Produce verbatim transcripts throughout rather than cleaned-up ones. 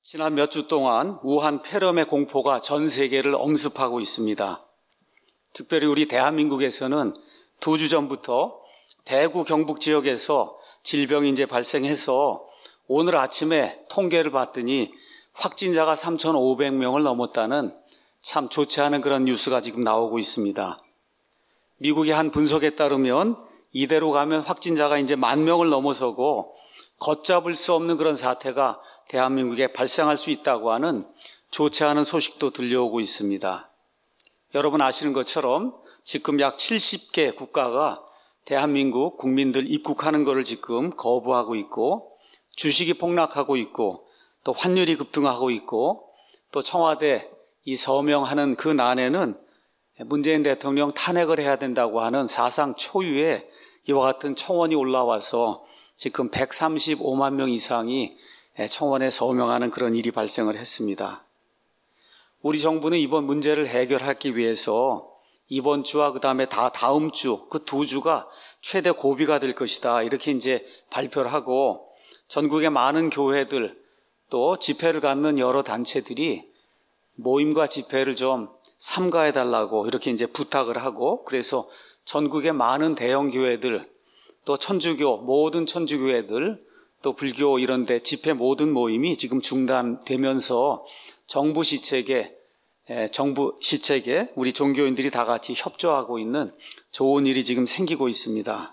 지난 몇 주 동안 우한 폐렴의 공포가 전 세계를 엄습하고 있습니다. 특별히 우리 대한민국에서는 두 주 전부터 대구 경북 지역에서 질병이 이제 발생해서 오늘 아침에 통계를 봤더니 확진자가 삼천오백 명을 넘었다는 참 좋지 않은 그런 뉴스가 지금 나오고 있습니다. 미국의 한 분석에 따르면 이대로 가면 확진자가 이제 만 명을 넘어서고 걷잡을 수 없는 그런 사태가 대한민국에 발생할 수 있다고 하는 좋지 않은 소식도 들려오고 있습니다. 여러분 아시는 것처럼 지금 약 칠십 개 국가가 대한민국 국민들 입국하는 것을 지금 거부하고 있고, 주식이 폭락하고 있고, 또 환율이 급등하고 있고, 또 청와대 이 서명하는 그 난에는 문재인 대통령 탄핵을 해야 된다고 하는 사상 초유의 이와 같은 청원이 올라와서 지금 백삼십오만 명 이상이 청원에 서명하는 그런 일이 발생을 했습니다. 우리 정부는 이번 문제를 해결하기 위해서 이번 주와 그 다음에 다 다음 주, 그 두 주가 최대 고비가 될 것이다, 이렇게 이제 발표를 하고, 전국의 많은 교회들 또 집회를 갖는 여러 단체들이 모임과 집회를 좀 삼가해 달라고 이렇게 이제 부탁을 하고, 그래서 전국의 많은 대형 교회들 또 천주교, 모든 천주교회들 또 불교 이런 데 집회 모든 모임이 지금 중단되면서 정부 시책에 정부 시책에 우리 종교인들이 다 같이 협조하고 있는 좋은 일이 지금 생기고 있습니다.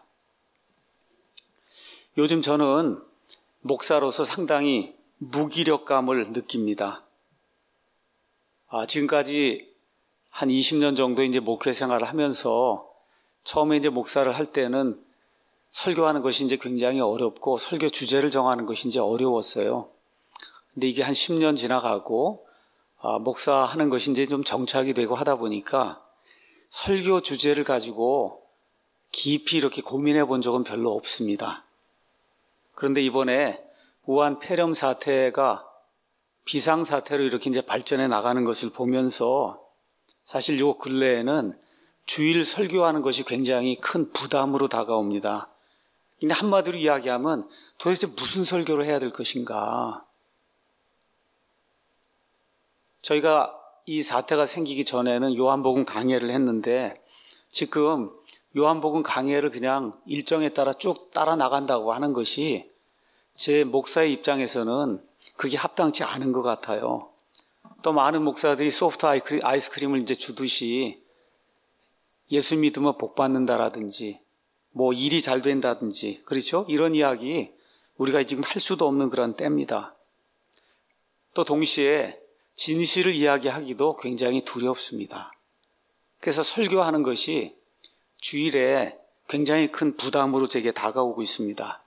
요즘 저는 목사로서 상당히 무기력감을 느낍니다. 아, 지금까지 한 이십 년 정도 이제 목회 생활을 하면서 처음에 이제 목사를 할 때는 설교하는 것이 이제 굉장히 어렵고 설교 주제를 정하는 것이 이제 어려웠어요. 근데 이게 한 십 년 지나가고 아, 목사하는 것이 이제 좀 정착이 되고 하다 보니까 설교 주제를 가지고 깊이 이렇게 고민해 본 적은 별로 없습니다. 그런데 이번에 우한 폐렴 사태가 비상사태로 이렇게 이제 발전해 나가는 것을 보면서 사실 요 근래에는 주일 설교하는 것이 굉장히 큰 부담으로 다가옵니다. 근데 한마디로 이야기하면 도대체 무슨 설교를 해야 될 것인가? 저희가 이 사태가 생기기 전에는 요한복음 강해를 했는데 지금 요한복음 강해를 그냥 일정에 따라 쭉 따라 나간다고 하는 것이 제 목사의 입장에서는 그게 합당치 않은 것 같아요. 또 많은 목사들이 소프트 아이스크림을 이제 주듯이 예수 믿으면 복 받는다라든지 뭐 일이 잘 된다든지, 그렇죠? 이런 이야기 우리가 지금 할 수도 없는 그런 때입니다. 또 동시에 진실을 이야기하기도 굉장히 두렵습니다. 그래서 설교하는 것이 주일에 굉장히 큰 부담으로 제게 다가오고 있습니다.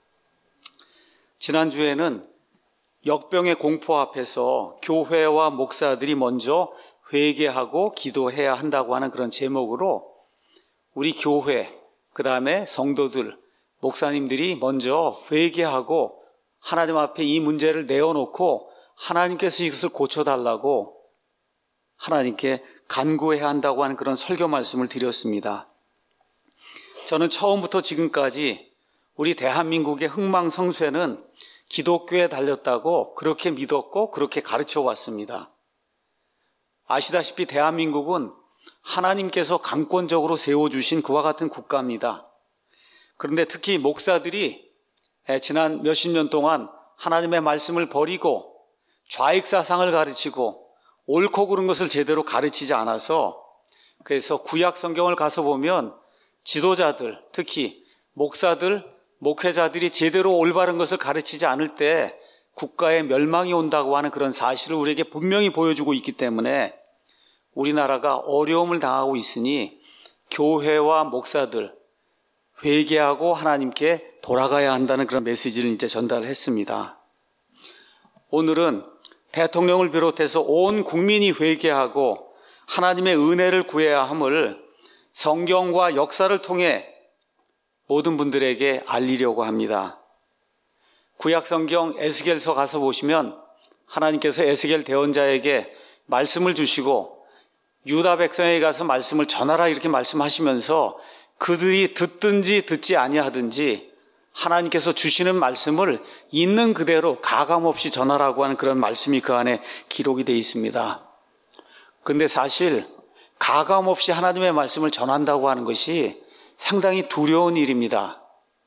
지난주에는 역병의 공포 앞에서 교회와 목사들이 먼저 회개하고 기도해야 한다고 하는 그런 제목으로 우리 교회, 그 다음에 성도들, 목사님들이 먼저 회개하고 하나님 앞에 이 문제를 내어놓고 하나님께서 이것을 고쳐달라고 하나님께 간구해야 한다고 하는 그런 설교 말씀을 드렸습니다. 저는 처음부터 지금까지 우리 대한민국의 흥망성쇠는 기독교에 달렸다고 그렇게 믿었고 그렇게 가르쳐 왔습니다. 아시다시피 대한민국은 하나님께서 강권적으로 세워주신 그와 같은 국가입니다. 그런데 특히 목사들이 지난 몇십 년 동안 하나님의 말씀을 버리고 좌익사상을 가르치고 옳고 그른 것을 제대로 가르치지 않아서, 그래서 구약 성경을 가서 보면 지도자들, 특히 목사들, 목회자들이 제대로 올바른 것을 가르치지 않을 때 국가의 멸망이 온다고 하는 그런 사실을 우리에게 분명히 보여주고 있기 때문에 우리나라가 어려움을 당하고 있으니 교회와 목사들 회개하고 하나님께 돌아가야 한다는 그런 메시지를 이제 전달했습니다. 오늘은 대통령을 비롯해서 온 국민이 회개하고 하나님의 은혜를 구해야 함을 성경과 역사를 통해 모든 분들에게 알리려고 합니다. 구약 성경 에스겔서 가서 보시면 하나님께서 에스겔 대언자에게 말씀을 주시고 유다 백성에게 가서 말씀을 전하라 이렇게 말씀하시면서 그들이 듣든지 듣지 아니하든지 하나님께서 주시는 말씀을 있는 그대로 가감없이 전하라고 하는 그런 말씀이 그 안에 기록이 되어 있습니다. 그런데 사실 가감없이 하나님의 말씀을 전한다고 하는 것이 상당히 두려운 일입니다.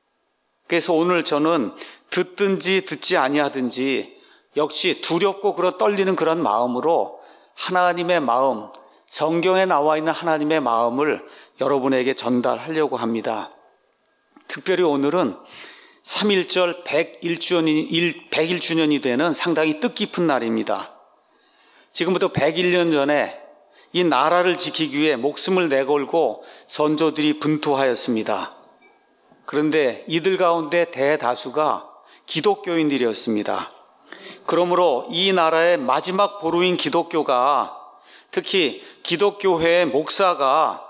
그래서 오늘 저는 듣든지 듣지 아니하든지 역시 두렵고 그런 떨리는 그런 마음으로 하나님의 마음, 성경에 나와 있는 하나님의 마음을 여러분에게 전달하려고 합니다. 특별히 오늘은 삼일절 백일 주년이, 백일 주년이 되는 상당히 뜻깊은 날입니다. 지금부터 백일 년 전에 이 나라를 지키기 위해 목숨을 내걸고 선조들이 분투하였습니다. 그런데 이들 가운데 대다수가 기독교인들이었습니다. 그러므로 이 나라의 마지막 보루인 기독교가, 특히 기독교회의 목사가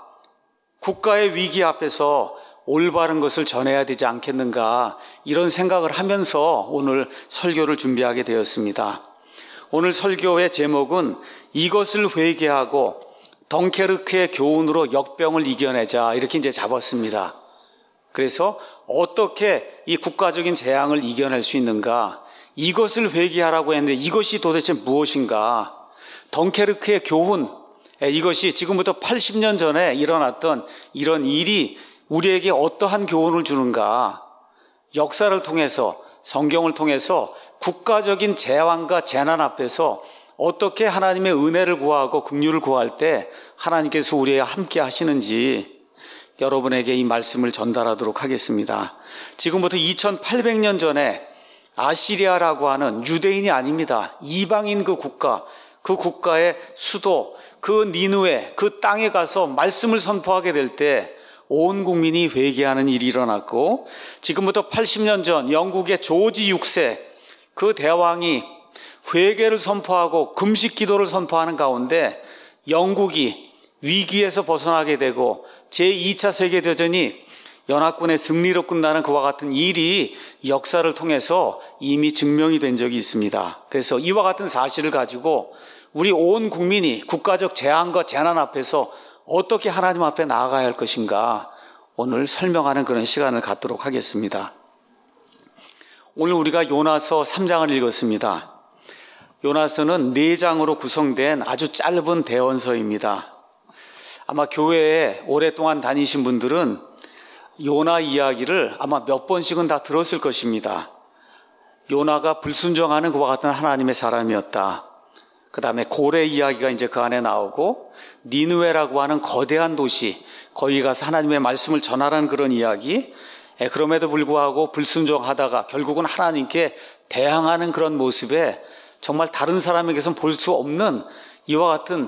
국가의 위기 앞에서 올바른 것을 전해야 되지 않겠는가, 이런 생각을 하면서 오늘 설교를 준비하게 되었습니다. 오늘 설교의 제목은 이것을 회개하고 덩케르크의 교훈으로 역병을 이겨내자, 이렇게 이제 잡았습니다. 그래서 어떻게 이 국가적인 재앙을 이겨낼 수 있는가, 이것을 회개하라고 했는데 이것이 도대체 무엇인가, 덩케르크의 교훈, 이것이 지금부터 팔십 년 전에 일어났던 이런 일이 우리에게 어떠한 교훈을 주는가, 역사를 통해서, 성경을 통해서 국가적인 재앙과 재난 앞에서 어떻게 하나님의 은혜를 구하고 긍휼을 구할 때 하나님께서 우리와 함께 하시는지 여러분에게 이 말씀을 전달하도록 하겠습니다. 지금부터 이천팔백 년 전에 아시리아라고 하는 유대인이 아닙니다. 이방인 그 국가, 그 국가의 수도, 그 니느웨, 그 땅에 가서 말씀을 선포하게 될 때 온 국민이 회개하는 일이 일어났고, 지금부터 팔십 년 전 영국의 조지 육 세 그 대왕이 회개를 선포하고 금식 기도를 선포하는 가운데 영국이 위기에서 벗어나게 되고 제이 차 세계대전이 연합군의 승리로 끝나는 그와 같은 일이 역사를 통해서 이미 증명이 된 적이 있습니다. 그래서 이와 같은 사실을 가지고 우리 온 국민이 국가적 재앙과 재난 앞에서 어떻게 하나님 앞에 나아가야 할 것인가, 오늘 설명하는 그런 시간을 갖도록 하겠습니다. 오늘 우리가 요나서 삼 장을 읽었습니다. 요나서는 네 장으로 구성된 아주 짧은 대원서입니다. 아마 교회에 오랫동안 다니신 분들은 요나 이야기를 아마 몇 번씩은 다 들었을 것입니다. 요나가 불순종하는 그와 같은 하나님의 사람이었다. 그 다음에 고래 이야기가 이제 그 안에 나오고, 니느웨라고 하는 거대한 도시, 거기 가서 하나님의 말씀을 전하라는 그런 이야기, 그럼에도 불구하고 불순종하다가 결국은 하나님께 대항하는 그런 모습에 정말 다른 사람에게서는 볼 수 없는 이와 같은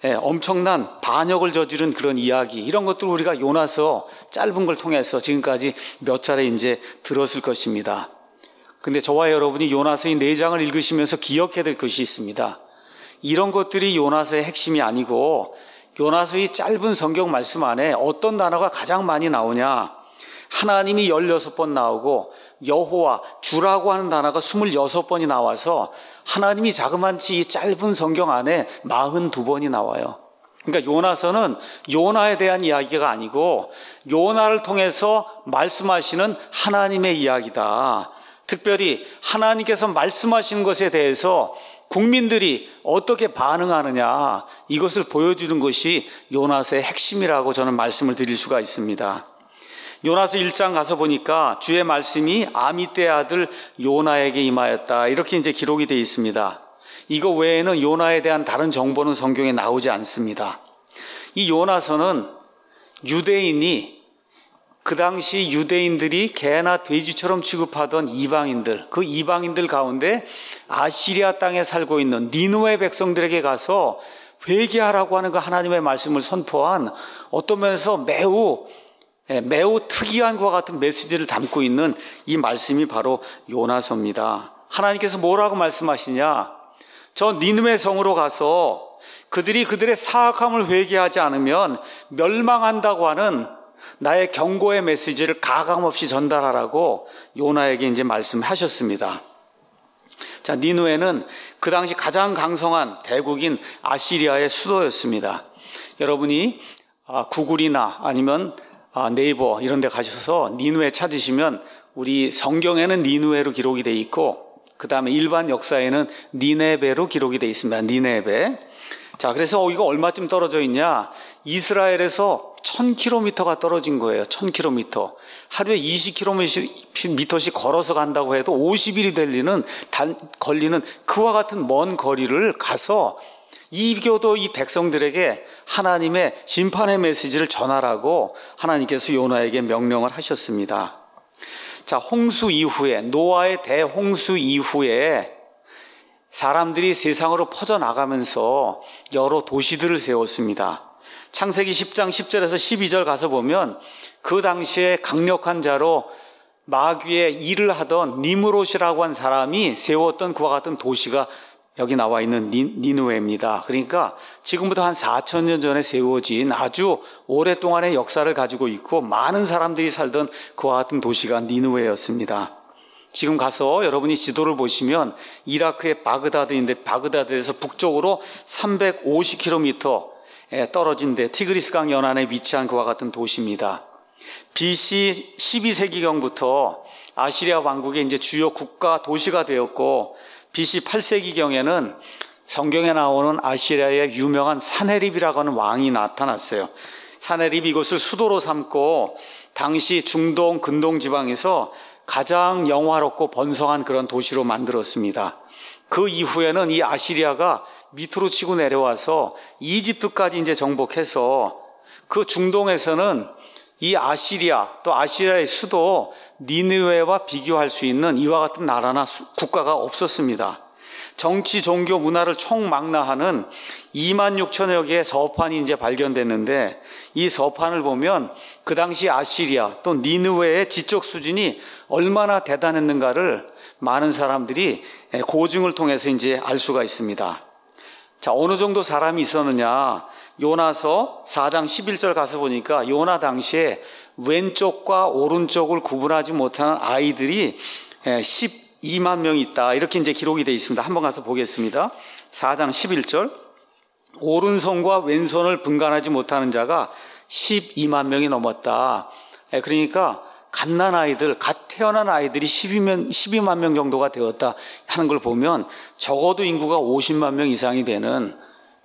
엄청난 반역을 저지른 그런 이야기, 이런 것들 우리가 요나서 짧은 걸 통해서 지금까지 몇 차례 이제 들었을 것입니다. 근데 저와 여러분이 요나서의 네 장을 읽으시면서 기억해야 될 것이 있습니다. 이런 것들이 요나서의 핵심이 아니고, 요나서의 짧은 성경 말씀 안에 어떤 단어가 가장 많이 나오냐, 하나님이 열여섯 번 나오고 여호와, 주라고 하는 단어가 스물여섯 번이 나와서 하나님이 자그마치 이 짧은 성경 안에 사십이 번이 나와요. 그러니까 요나서는 요나에 대한 이야기가 아니고 요나를 통해서 말씀하시는 하나님의 이야기다. 특별히 하나님께서 말씀하시는 것에 대해서 국민들이 어떻게 반응하느냐, 이것을 보여주는 것이 요나서의 핵심이라고 저는 말씀을 드릴 수가 있습니다. 요나서 일 장 가서 보니까 주의 말씀이 아미떼의 아들 요나에게 임하였다, 이렇게 이제 기록이 되어 있습니다. 이거 외에는 요나에 대한 다른 정보는 성경에 나오지 않습니다. 이 요나서는 유대인이, 그 당시 유대인들이 개나 돼지처럼 취급하던 이방인들, 그 이방인들 가운데 아시리아 땅에 살고 있는 니느웨 백성들에게 가서 회개하라고 하는 그 하나님의 말씀을 선포한, 어떤 면에서 매우 매우 특이한 것과 같은 메시지를 담고 있는 이 말씀이 바로 요나서입니다. 하나님께서 뭐라고 말씀하시냐, 저 니느웨 성으로 가서 그들이 그들의 사악함을 회개하지 않으면 멸망한다고 하는 나의 경고의 메시지를 가감없이 전달하라고 요나에게 이제 말씀하셨습니다. 자, 니느웨는 그 당시 가장 강성한 대국인 아시리아의 수도였습니다. 여러분이 구글이나 아니면 네이버 이런 데 가셔서 니느웨 찾으시면 우리 성경에는 니느웨로 기록이 돼 있고 그 다음에 일반 역사에는 니네베로 기록이 돼 있습니다. 니네베. 자, 그래서 이거 얼마쯤 떨어져 있냐? 이스라엘에서 천 킬로미터가 떨어진 거예요. 천 킬로미터. 하루에 이십 킬로미터씩 걸어서 간다고 해도 오십 일이 걸리는, 단, 걸리는 그와 같은 먼 거리를 가서 이교도 이 백성들에게 하나님의 심판의 메시지를 전하라고 하나님께서 요나에게 명령을 하셨습니다. 자, 홍수 이후에, 노아의 대홍수 이후에 사람들이 세상으로 퍼져나가면서 여러 도시들을 세웠습니다. 창세기 십 장 십 절에서 십이 절 가서 보면 그 당시에 강력한 자로 마귀의 일을 하던 니므롯이라고 한 사람이 세웠던 그와 같은 도시가 여기 나와 있는 니느웨입니다. 그러니까 지금부터 한 사천 년 전에 세워진 아주 오랫동안의 역사를 가지고 있고 많은 사람들이 살던 그와 같은 도시가 니느웨였습니다. 지금 가서 여러분이 지도를 보시면 이라크의 바그다드인데 바그다드에서 북쪽으로 삼백오십 킬로미터에 떨어진 데 티그리스강 연안에 위치한 그와 같은 도시입니다. 비씨 십이 세기경부터 아시리아 왕국의 이제 주요 국가 도시가 되었고 비씨 팔 세기경에는 성경에 나오는 아시리아의 유명한 사네립이라고 하는 왕이 나타났어요. 사네립이 이곳을 수도로 삼고 당시 중동 근동 지방에서 가장 영화롭고 번성한 그런 도시로 만들었습니다. 그 이후에는 이 아시리아가 밑으로 치고 내려와서 이집트까지 이제 정복해서 그 중동에서는 이 아시리아 또 아시리아의 수도 니느웨와 비교할 수 있는 이와 같은 나라나 국가가 없었습니다. 정치, 종교, 문화를 총망라하는 이만 육천여 개의 서판이 이제 발견됐는데 이 서판을 보면 그 당시 아시리아 또 니느웨의 지적 수준이 얼마나 대단했는가를 많은 사람들이 고증을 통해서 이제 알 수가 있습니다. 자, 어느 정도 사람이 있었느냐? 요나서 사 장 십일 절 가서 보니까 요나 당시에 왼쪽과 오른쪽을 구분하지 못하는 아이들이 십이만 명이 있다. 이렇게 이제 기록이 되어 있습니다. 한번 가서 보겠습니다. 사 장 십일 절. 오른손과 왼손을 분간하지 못하는 자가 십이만 명이 넘었다. 그러니까 갓난 아이들, 갓 태어난 아이들이 십이만 명 정도가 되었다 하는 걸 보면 적어도 인구가 오십만 명 이상이 되는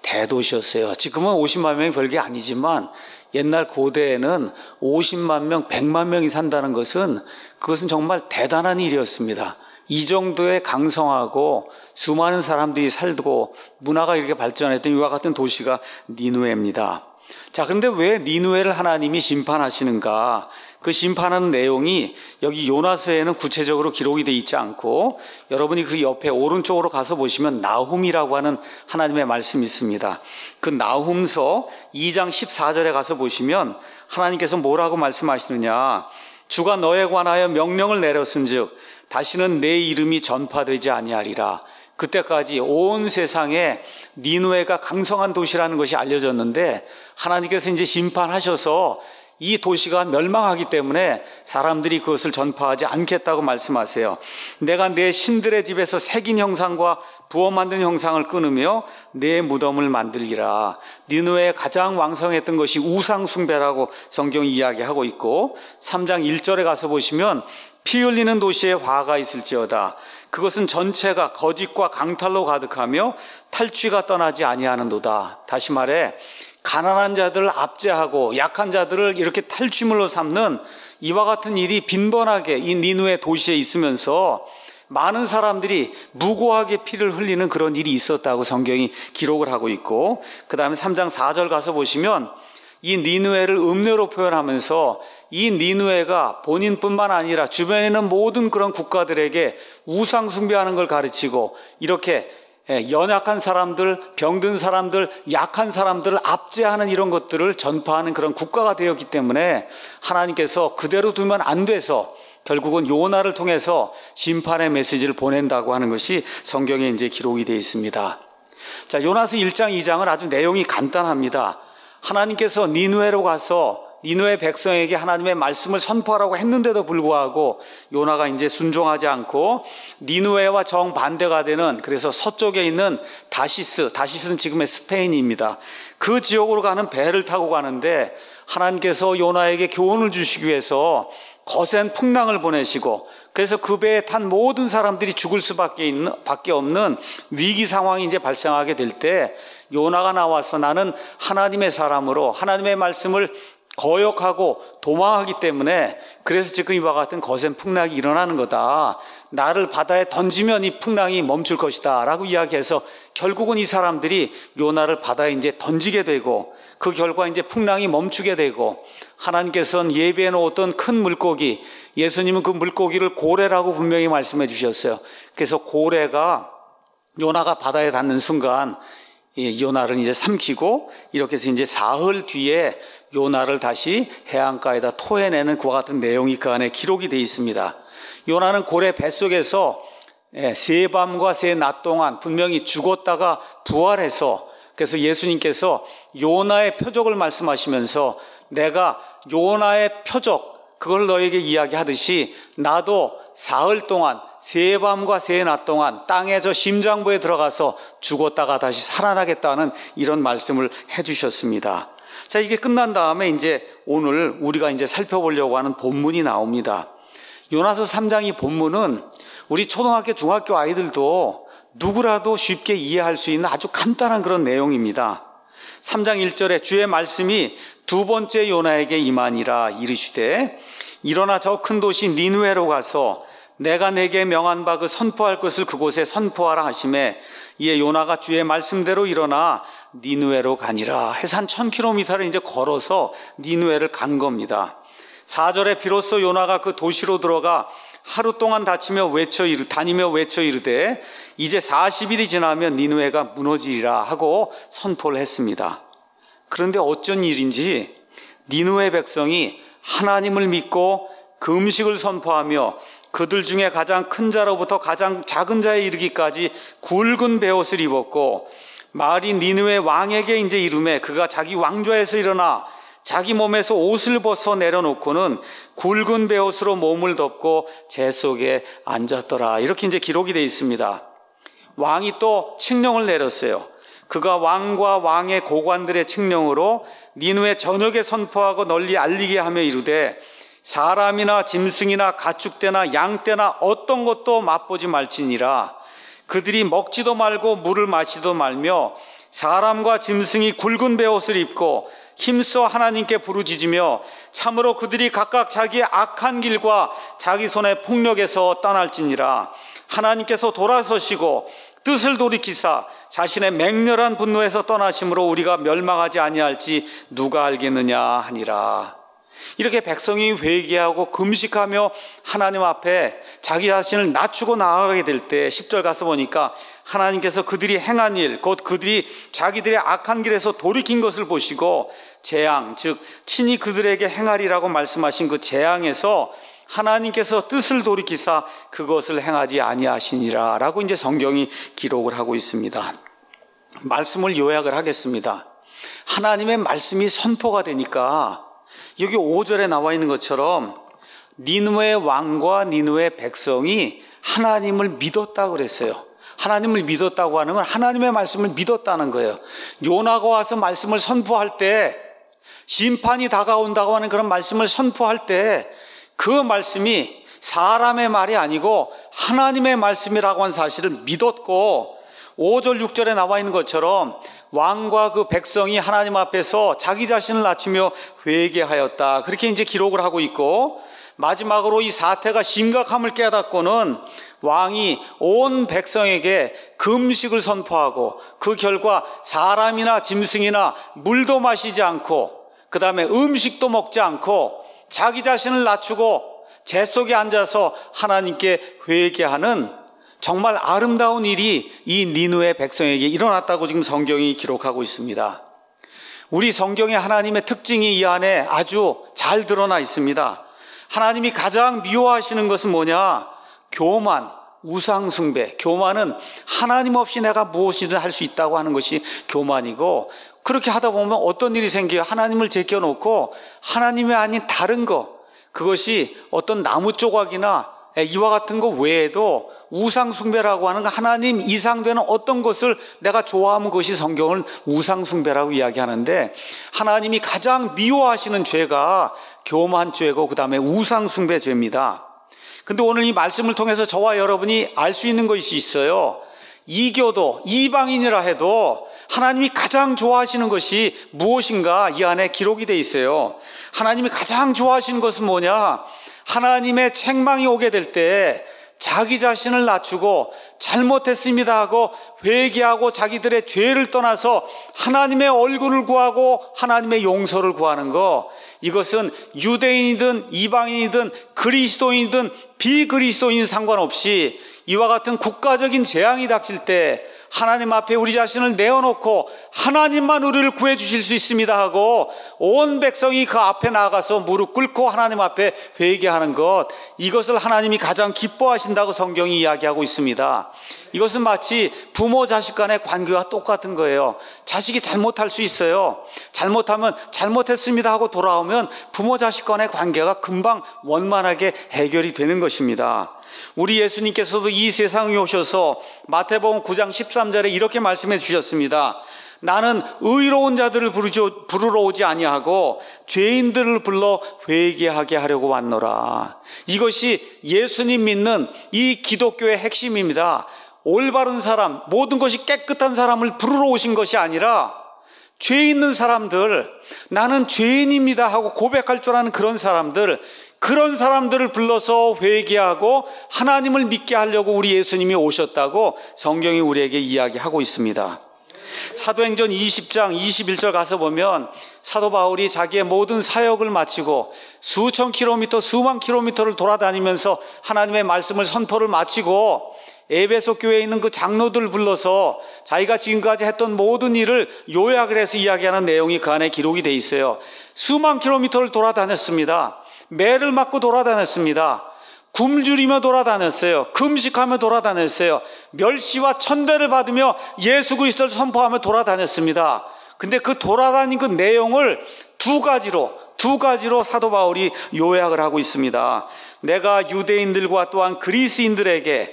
대도시였어요. 지금은 오십만 명이 별게 아니지만 옛날 고대에는 오십만 명, 백만 명이 산다는 것은 그것은 정말 대단한 일이었습니다. 이 정도의 강성하고 수많은 사람들이 살고 문화가 이렇게 발전했던 이와 같은 도시가 니느웨입니다. 자, 그런데 왜 니느웨를 하나님이 심판하시는가? 그 심판하는 내용이 여기 요나서에는 구체적으로 기록이 되어 있지 않고 여러분이 그 옆에 오른쪽으로 가서 보시면 나훔이라고 하는 하나님의 말씀이 있습니다. 그 나훔서 이 장 십사 절에 가서 보시면 하나님께서 뭐라고 말씀하시느냐? 주가 너에 관하여 명령을 내렸은즉 다시는 내 이름이 전파되지 아니하리라. 그때까지 온 세상에 니느웨가 강성한 도시라는 것이 알려졌는데 하나님께서 이제 심판하셔서 이 도시가 멸망하기 때문에 사람들이 그것을 전파하지 않겠다고 말씀하세요. 내가 내 신들의 집에서 새긴 형상과 부어 만든 형상을 끊으며 내 무덤을 만들리라. 니느웨에 가장 왕성했던 것이 우상 숭배라고 성경이 이야기하고 있고 삼 장 일 절에 가서 보시면 피 흘리는 도시에 화가 있을지어다. 그것은 전체가 거짓과 강탈로 가득하며 탈취가 떠나지 아니하는도다. 다시 말해 가난한 자들을 압제하고 약한 자들을 이렇게 탈취물로 삼는 이와 같은 일이 빈번하게 이 니느웨 도시에 있으면서 많은 사람들이 무고하게 피를 흘리는 그런 일이 있었다고 성경이 기록을 하고 있고 그 다음에 삼 장 사 절 가서 보시면 이 니느웨를 음료로 표현하면서 이 니느웨가 본인뿐만 아니라 주변에 있는 모든 그런 국가들에게 우상 숭배하는 걸 가르치고 이렇게 연약한 사람들, 병든 사람들, 약한 사람들을 압제하는 이런 것들을 전파하는 그런 국가가 되었기 때문에 하나님께서 그대로 두면 안 돼서 결국은 요나를 통해서 심판의 메시지를 보낸다고 하는 것이 성경에 이제 기록이 되어 있습니다. 자, 요나서 일 장, 이 장은 아주 내용이 간단합니다. 하나님께서 니느웨로 가서 니느웨 백성에게 하나님의 말씀을 선포하라고 했는데도 불구하고 요나가 이제 순종하지 않고 니느웨와 정반대가 되는 그래서 서쪽에 있는 다시스, 다시스는 지금의 스페인입니다. 그 지역으로 가는 배를 타고 가는데 하나님께서 요나에게 교훈을 주시기 위해서 거센 풍랑을 보내시고 그래서 그 배에 탄 모든 사람들이 죽을 수밖에 있는, 밖에 없는 위기 상황이 이제 발생하게 될 때 요나가 나와서 나는 하나님의 사람으로 하나님의 말씀을 거역하고 도망하기 때문에 그래서 지금 이와 같은 거센 풍랑이 일어나는 거다. 나를 바다에 던지면 이 풍랑이 멈출 것이다 라고 이야기해서 결국은 이 사람들이 요나를 바다에 이제 던지게 되고 그 결과 이제 풍랑이 멈추게 되고 하나님께서는 예비해 놓았던 큰 물고기, 예수님은 그 물고기를 고래라고 분명히 말씀해 주셨어요. 그래서 고래가 요나가 바다에 닿는 순간 요나를 이제 삼키고 이렇게 해서 이제 사흘 뒤에 요나를 다시 해안가에다 토해내는 그와 같은 내용이 그 안에 기록이 되어 있습니다. 요나는 고래 뱃속에서 세 밤과 세 낮 동안 분명히 죽었다가 부활해서 그래서 예수님께서 요나의 표적을 말씀하시면서 내가 요나의 표적 그걸 너에게 이야기하듯이 나도 사흘 동안 세 밤과 세 낮 동안 땅의 저 심장부에 들어가서 죽었다가 다시 살아나겠다는 이런 말씀을 해주셨습니다. 자, 이게 끝난 다음에 이제 오늘 우리가 이제 살펴보려고 하는 본문이 나옵니다. 요나서 삼 장 이 본문은 우리 초등학교, 중학교 아이들도 누구라도 쉽게 이해할 수 있는 아주 간단한 그런 내용입니다. 삼 장 일 절에 주의 말씀이 두 번째 요나에게 임하니라 이르시되 일어나 저 큰 도시 니느웨로 가서 내가 내게 명한 바 그 선포할 것을 그곳에 선포하라 하시매 이에 요나가 주의 말씀대로 일어나 니느웨로 가니라 해서 한 천 킬로미터를 이제 걸어서 니느웨를 간 겁니다. 사 절에 비로소 요나가 그 도시로 들어가 하루 동안 다치며 외쳐 이르 다니며 외쳐 이르되 이제 사십 일이 지나면 니느웨가 무너지리라 하고 선포를 했습니다. 그런데 어쩐 일인지 니느웨 백성이 하나님을 믿고 그 음식을 선포하며 그들 중에 가장 큰 자로부터 가장 작은 자에 이르기까지 굵은 베옷을 입었고 말이 니느웨 왕에게 이제 이르매 그가 자기 왕좌에서 일어나 자기 몸에서 옷을 벗어 내려놓고는 굵은 베옷으로 몸을 덮고 재 속에 앉았더라. 이렇게 이제 기록이 되어 있습니다. 왕이 또 칙령을 내렸어요. 그가 왕과 왕의 고관들의 칙령으로 니느웨 전역에 선포하고 널리 알리게 하며 이르되 사람이나 짐승이나 가축대나 양떼나 어떤 것도 맛보지 말지니라. 그들이 먹지도 말고 물을 마시도 말며 사람과 짐승이 굵은 베옷을 입고 힘써 하나님께 부르짖으며 참으로 그들이 각각 자기의 악한 길과 자기 손의 폭력에서 떠날지니라. 하나님께서 돌아서시고 뜻을 돌이키사 자신의 맹렬한 분노에서 떠나심으로 우리가 멸망하지 아니할지 누가 알겠느냐 하니라. 이렇게 백성이 회개하고 금식하며 하나님 앞에 자기 자신을 낮추고 나아가게 될 때 십 절 가서 보니까 하나님께서 그들이 행한 일, 곧 그들이 자기들의 악한 길에서 돌이킨 것을 보시고 재앙, 즉 친히 그들에게 행하리라고 말씀하신 그 재앙에서 하나님께서 뜻을 돌이키사 그것을 행하지 아니하시니라 라고 이제 성경이 기록을 하고 있습니다. 말씀을 요약을 하겠습니다. 하나님의 말씀이 선포가 되니까 여기 오 절에 나와 있는 것처럼 니느웨 왕과 니느웨 백성이 하나님을 믿었다고 그랬어요. 하나님을 믿었다고 하는 건 하나님의 말씀을 믿었다는 거예요. 요나가 와서 말씀을 선포할 때 심판이 다가온다고 하는 그런 말씀을 선포할 때 그 말씀이 사람의 말이 아니고 하나님의 말씀이라고 하는 사실을 믿었고 오 절 육 절에 나와 있는 것처럼 왕과 그 백성이 하나님 앞에서 자기 자신을 낮추며 회개하였다. 그렇게 이제 기록을 하고 있고 마지막으로 이 사태가 심각함을 깨닫고는 왕이 온 백성에게 금식을 선포하고 그 결과 사람이나 짐승이나 물도 마시지 않고 그 다음에 음식도 먹지 않고 자기 자신을 낮추고 재 속에 앉아서 하나님께 회개하는 정말 아름다운 일이 이 니느웨 백성에게 일어났다고 지금 성경이 기록하고 있습니다. 우리 성경의 하나님의 특징이 이 안에 아주 잘 드러나 있습니다. 하나님이 가장 미워하시는 것은 뭐냐? 교만, 우상숭배. 교만은 하나님 없이 내가 무엇이든 할 수 있다고 하는 것이 교만이고 그렇게 하다 보면 어떤 일이 생겨요? 하나님을 제껴놓고 하나님이 아닌 다른 거, 그것이 어떤 나무 조각이나 이와 같은 것 외에도 우상숭배라고 하는 하나님 이상되는 어떤 것을 내가 좋아하는 것이 성경을 우상숭배라고 이야기하는데, 하나님이 가장 미워하시는 죄가 교만죄고 그 다음에 우상숭배 죄입니다. 근데 오늘 이 말씀을 통해서 저와 여러분이 알 수 있는 것이 있어요. 이교도 이방인이라 해도 하나님이 가장 좋아하시는 것이 무엇인가 이 안에 기록이 돼 있어요. 하나님이 가장 좋아하시는 것은 뭐냐? 하나님의 책망이 오게 될 때 자기 자신을 낮추고 잘못했습니다 하고 회개하고 자기들의 죄를 떠나서 하나님의 얼굴을 구하고 하나님의 용서를 구하는 것, 이것은 유대인이든 이방인이든 그리스도인이든 비그리스도인 상관없이 이와 같은 국가적인 재앙이 닥칠 때 하나님 앞에 우리 자신을 내어놓고 하나님만 우리를 구해 주실 수 있습니다 하고 온 백성이 그 앞에 나가서 무릎 꿇고 하나님 앞에 회개하는 것, 이것을 하나님이 가장 기뻐하신다고 성경이 이야기하고 있습니다. 이것은 마치 부모 자식 간의 관계와 똑같은 거예요. 자식이 잘못할 수 있어요. 잘못하면 잘못했습니다 하고 돌아오면 부모 자식 간의 관계가 금방 원만하게 해결이 되는 것입니다. 우리 예수님께서도 이 세상에 오셔서 마태복음 구 장 십삼 절에 이렇게 말씀해 주셨습니다. 나는 의로운 자들을 부르러 오지 아니하고 죄인들을 불러 회개하게 하려고 왔노라. 이것이 예수님 믿는 이 기독교의 핵심입니다. 올바른 사람, 모든 것이 깨끗한 사람을 부르러 오신 것이 아니라 죄 있는 사람들, 나는 죄인입니다 하고 고백할 줄 아는 그런 사람들, 그런 사람들을 불러서 회개하고 하나님을 믿게 하려고 우리 예수님이 오셨다고 성경이 우리에게 이야기하고 있습니다. 사도행전 이십 장 이십일 절 가서 보면 사도 바울이 자기의 모든 사역을 마치고 수천 킬로미터 수만 킬로미터를 돌아다니면서 하나님의 말씀을 선포를 마치고 에베소 교회에 있는 그 장로들을 불러서 자기가 지금까지 했던 모든 일을 요약을 해서 이야기하는 내용이 그 안에 기록이 돼 있어요. 수만 킬로미터를 돌아다녔습니다. 매를 맞고 돌아다녔습니다. 굶주리며 돌아다녔어요. 금식하며 돌아다녔어요. 멸시와 천대를 받으며 예수 그리스도를 선포하며 돌아다녔습니다. 근데 그 돌아다닌 그 내용을 두 가지로 두 가지로 사도 바울이 요약을 하고 있습니다. 내가 유대인들과 또한 그리스인들에게,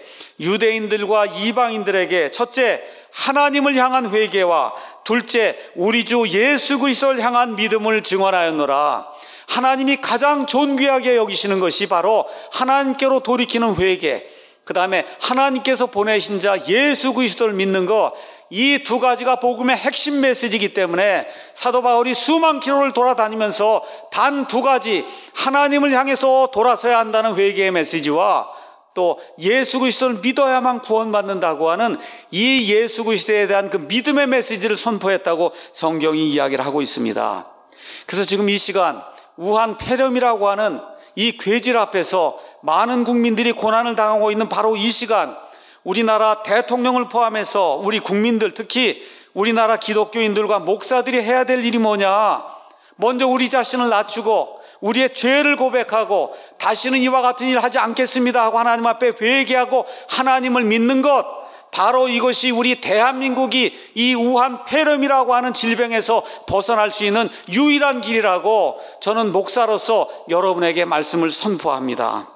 유대인들과 이방인들에게 첫째 하나님을 향한 회개와 둘째 우리 주 예수 그리스도를 향한 믿음을 증언하였노라. 하나님이 가장 존귀하게 여기시는 것이 바로 하나님께로 돌이키는 회개, 그 다음에 하나님께서 보내신 자 예수 그리스도를 믿는 것, 이 두 가지가 복음의 핵심 메시지이기 때문에 사도 바울이 수만 킬로를 돌아다니면서 단 두 가지, 하나님을 향해서 돌아서야 한다는 회개의 메시지와 또 예수 그리스도를 믿어야만 구원받는다고 하는 이 예수 그리스도에 대한 그 믿음의 메시지를 선포했다고 성경이 이야기를 하고 있습니다. 그래서 지금 이 시간 우한 폐렴이라고 하는 이 괴질 앞에서 많은 국민들이 고난을 당하고 있는 바로 이 시간, 우리나라 대통령을 포함해서 우리 국민들, 특히 우리나라 기독교인들과 목사들이 해야 될 일이 뭐냐? 먼저 우리 자신을 낮추고 우리의 죄를 고백하고 다시는 이와 같은 일을 하지 않겠습니다 하고 하나님 앞에 회개하고 하나님을 믿는 것, 바로 이것이 우리 대한민국이 이 우한 폐렴이라고 하는 질병에서 벗어날 수 있는 유일한 길이라고 저는 목사로서 여러분에게 말씀을 선포합니다.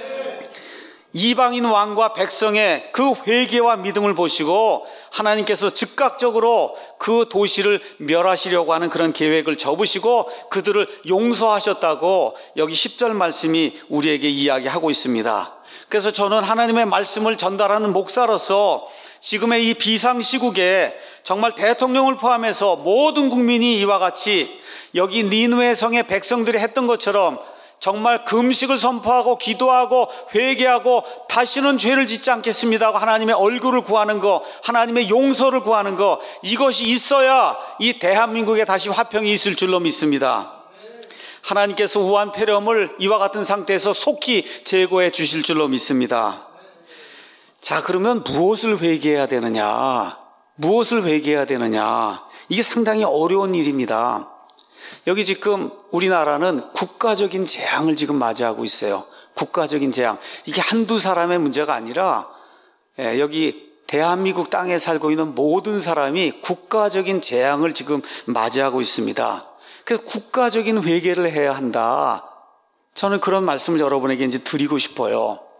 이방인 왕과 백성의 그 회개와 믿음을 보시고 하나님께서 즉각적으로 그 도시를 멸하시려고 하는 그런 계획을 접으시고 그들을 용서하셨다고 여기 십 절 말씀이 우리에게 이야기하고 있습니다. 그래서 저는 하나님의 말씀을 전달하는 목사로서 지금의 이 비상시국에 정말 대통령을 포함해서 모든 국민이 이와 같이 여기 니느웨 성의 백성들이 했던 것처럼 정말 금식을 선포하고 기도하고 회개하고 다시는 죄를 짓지 않겠습니다 하고 하나님의 얼굴을 구하는 것, 하나님의 용서를 구하는 것, 이것이 있어야 이 대한민국에 다시 화평이 있을 줄로 믿습니다. 하나님께서 우한 폐렴을 이와 같은 상태에서 속히 제거해 주실 줄로 믿습니다. 자, 그러면 무엇을 회개해야 되느냐? 무엇을 회개해야 되느냐? 이게 상당히 어려운 일입니다. 여기 지금 우리나라는 국가적인 재앙을 지금 맞이하고 있어요. 국가적인 재앙. 이게 한두 사람의 문제가 아니라 여기 대한민국 땅에 살고 있는 모든 사람이 국가적인 재앙을 지금 맞이하고 있습니다. 그래서 국가적인 회개를 해야 한다. 저는 그런 말씀을 여러분에게 이제 드리고 싶어요.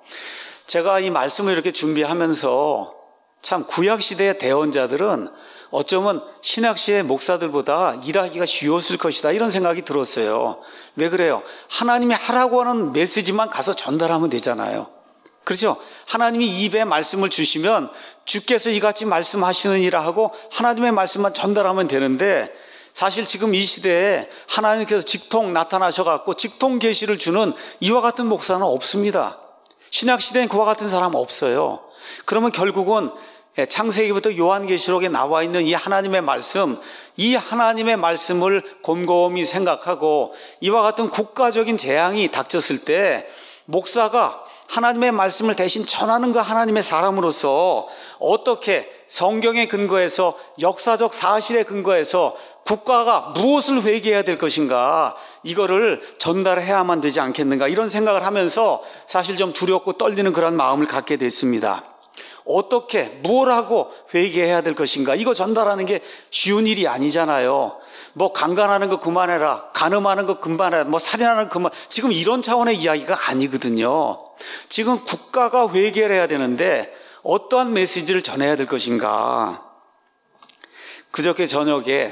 제가 이 말씀을 이렇게 준비하면서 참 구약시대의 대언자들은 어쩌면 신약시대 목사들보다 일하기가 쉬웠을 것이다 이런 생각이 들었어요. 왜 그래요? 하나님이 하라고 하는 메시지만 가서 전달하면 되잖아요. 그렇죠? 하나님이 입에 말씀을 주시면 주께서 이같이 말씀하시느니라 하고 하나님의 말씀만 전달하면 되는데, 사실 지금 이 시대에 하나님께서 직통 나타나셔갖고 직통 계시를 주는 이와 같은 목사는 없습니다. 신약시대엔 그와 같은 사람 없어요. 그러면 결국은 창세기부터 요한계시록에 나와 있는 이 하나님의 말씀, 이 하나님의 말씀을 곰곰이 생각하고 이와 같은 국가적인 재앙이 닥쳤을 때 목사가 하나님의 말씀을 대신 전하는 그 하나님의 사람으로서 어떻게 성경에 근거해서 역사적 사실에 근거해서 국가가 무엇을 회개해야 될 것인가, 이거를 전달해야만 되지 않겠는가, 이런 생각을 하면서 사실 좀 두렵고 떨리는 그런 마음을 갖게 됐습니다. 어떻게 뭘 하고 회개해야 될 것인가, 이거 전달하는 게 쉬운 일이 아니잖아요. 뭐 강간하는 거 그만해라, 간음하는 거 그만해라, 뭐 살인하는 거 그만, 지금 이런 차원의 이야기가 아니거든요. 지금 국가가 회개를 해야 되는데 어떠한 메시지를 전해야 될 것인가. 그저께 저녁에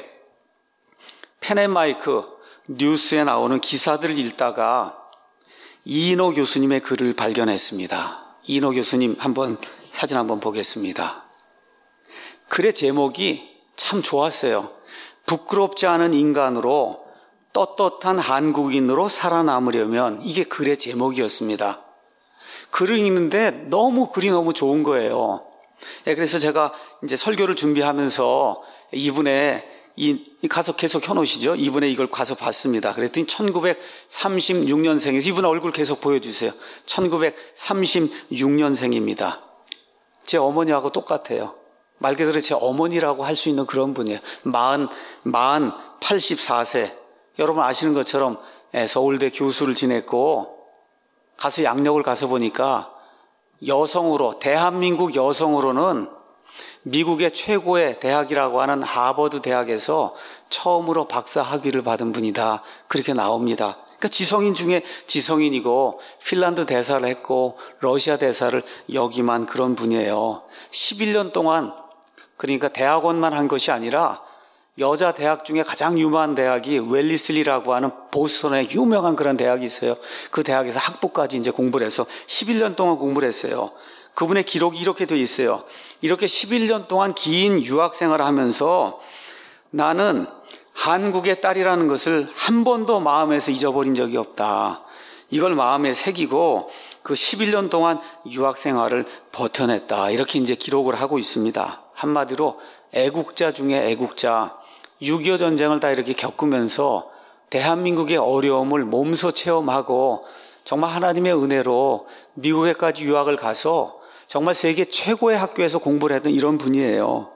펜앤마이크 뉴스에 나오는 기사들을 읽다가 이인호 교수님의 글을 발견했습니다. 이인호 교수님 한번 사진 한번 보겠습니다. 글의 제목이 참 좋았어요. 부끄럽지 않은 인간으로 떳떳한 한국인으로 살아남으려면, 이게 글의 제목이었습니다. 글을 읽는데 너무 글이 너무 좋은 거예요. 그래서 제가 이제 설교를 준비하면서 이분의 이 가서 계속 켜놓으시죠. 이분의 이걸 가서 봤습니다. 그랬더니 천구백삼십육 년생에서 이분 얼굴 계속 보여주세요. 천구백삼십육 년생입니다. 제 어머니하고 똑같아요. 말 그대로 제 어머니라고 할 수 있는 그런 분이에요. 마흔, 마흔 팔십사 세. 여러분 아시는 것처럼 서울대 교수를 지냈고, 가서 양력을 가서 보니까 여성으로, 대한민국 여성으로는 미국의 최고의 대학이라고 하는 하버드 대학에서 처음으로 박사 학위를 받은 분이다, 그렇게 나옵니다. 그러니까 지성인 중에 지성인이고 핀란드 대사를 했고 러시아 대사를 역임한 그런 분이에요. 십일 년 동안, 그러니까 대학원만 한 것이 아니라 여자 대학 중에 가장 유명한 대학이 웰리슬리라고 하는 보스턴에 유명한 그런 대학이 있어요. 그 대학에서 학부까지 이제 공부를 해서 십일 년 동안 공부를 했어요. 그분의 기록이 이렇게 되어 있어요. 이렇게 십일 년 동안 긴 유학 생활을 하면서 나는 한국의 딸이라는 것을 한 번도 마음에서 잊어버린 적이 없다. 이걸 마음에 새기고 그 십일 년 동안 유학 생활을 버텨냈다. 이렇게 이제 기록을 하고 있습니다. 한마디로 애국자 중에 애국자, 육이오 전쟁을 다 이렇게 겪으면서 대한민국의 어려움을 몸소 체험하고 정말 하나님의 은혜로 미국에까지 유학을 가서 정말 세계 최고의 학교에서 공부를 했던 이런 분이에요.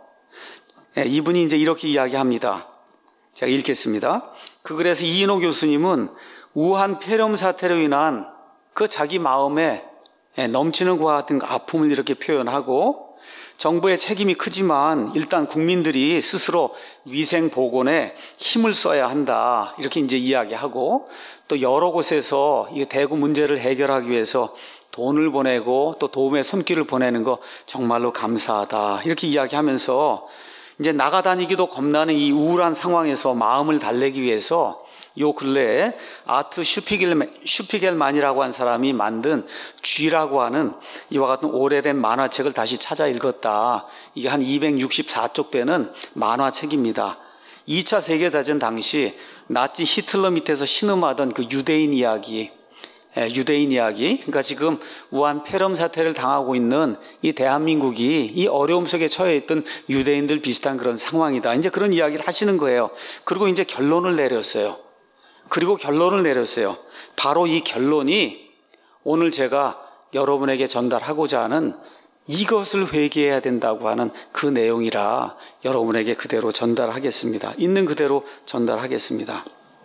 이분이 이제 이렇게 이야기합니다. 제가 읽겠습니다. 그 글에서 이인호 교수님은 우한 폐렴 사태로 인한 그 자기 마음에 넘치는 것과 같은 아픔을 이렇게 표현하고, 정부의 책임이 크지만 일단 국민들이 스스로 위생 보건에 힘을 써야 한다, 이렇게 이제 이야기하고, 또 여러 곳에서 이 대구 문제를 해결하기 위해서 돈을 보내고 또 도움의 손길을 보내는 거 정말로 감사하다, 이렇게 이야기하면서 이제 나가다니기도 겁나는 이 우울한 상황에서 마음을 달래기 위해서 요 근래에 아트 슈피겔, 슈피겔만이라고 한 사람이 만든 쥐라고 하는 이와 같은 오래된 만화책을 다시 찾아 읽었다. 이게 한 이백육십사 쪽 되는 만화책입니다. 이 차 세계대전 당시 나치 히틀러 밑에서 신음하던 그 유대인 이야기, 유대인 이야기. 그러니까 지금 우한 폐렴 사태를 당하고 있는 이 대한민국이 이 어려움 속에 처해 있던 유대인들 비슷한 그런 상황이다, 이제 그런 이야기를 하시는 거예요. 그리고 이제 결론을 내렸어요. 그리고 결론을 내렸어요. 바로 이 결론이 오늘 제가 여러분에게 전달하고자 하는 이것을 회개해야 된다고 하는 그 내용이라 여러분에게 그대로 전달하겠습니다. 있는 그대로 전달하겠습니다.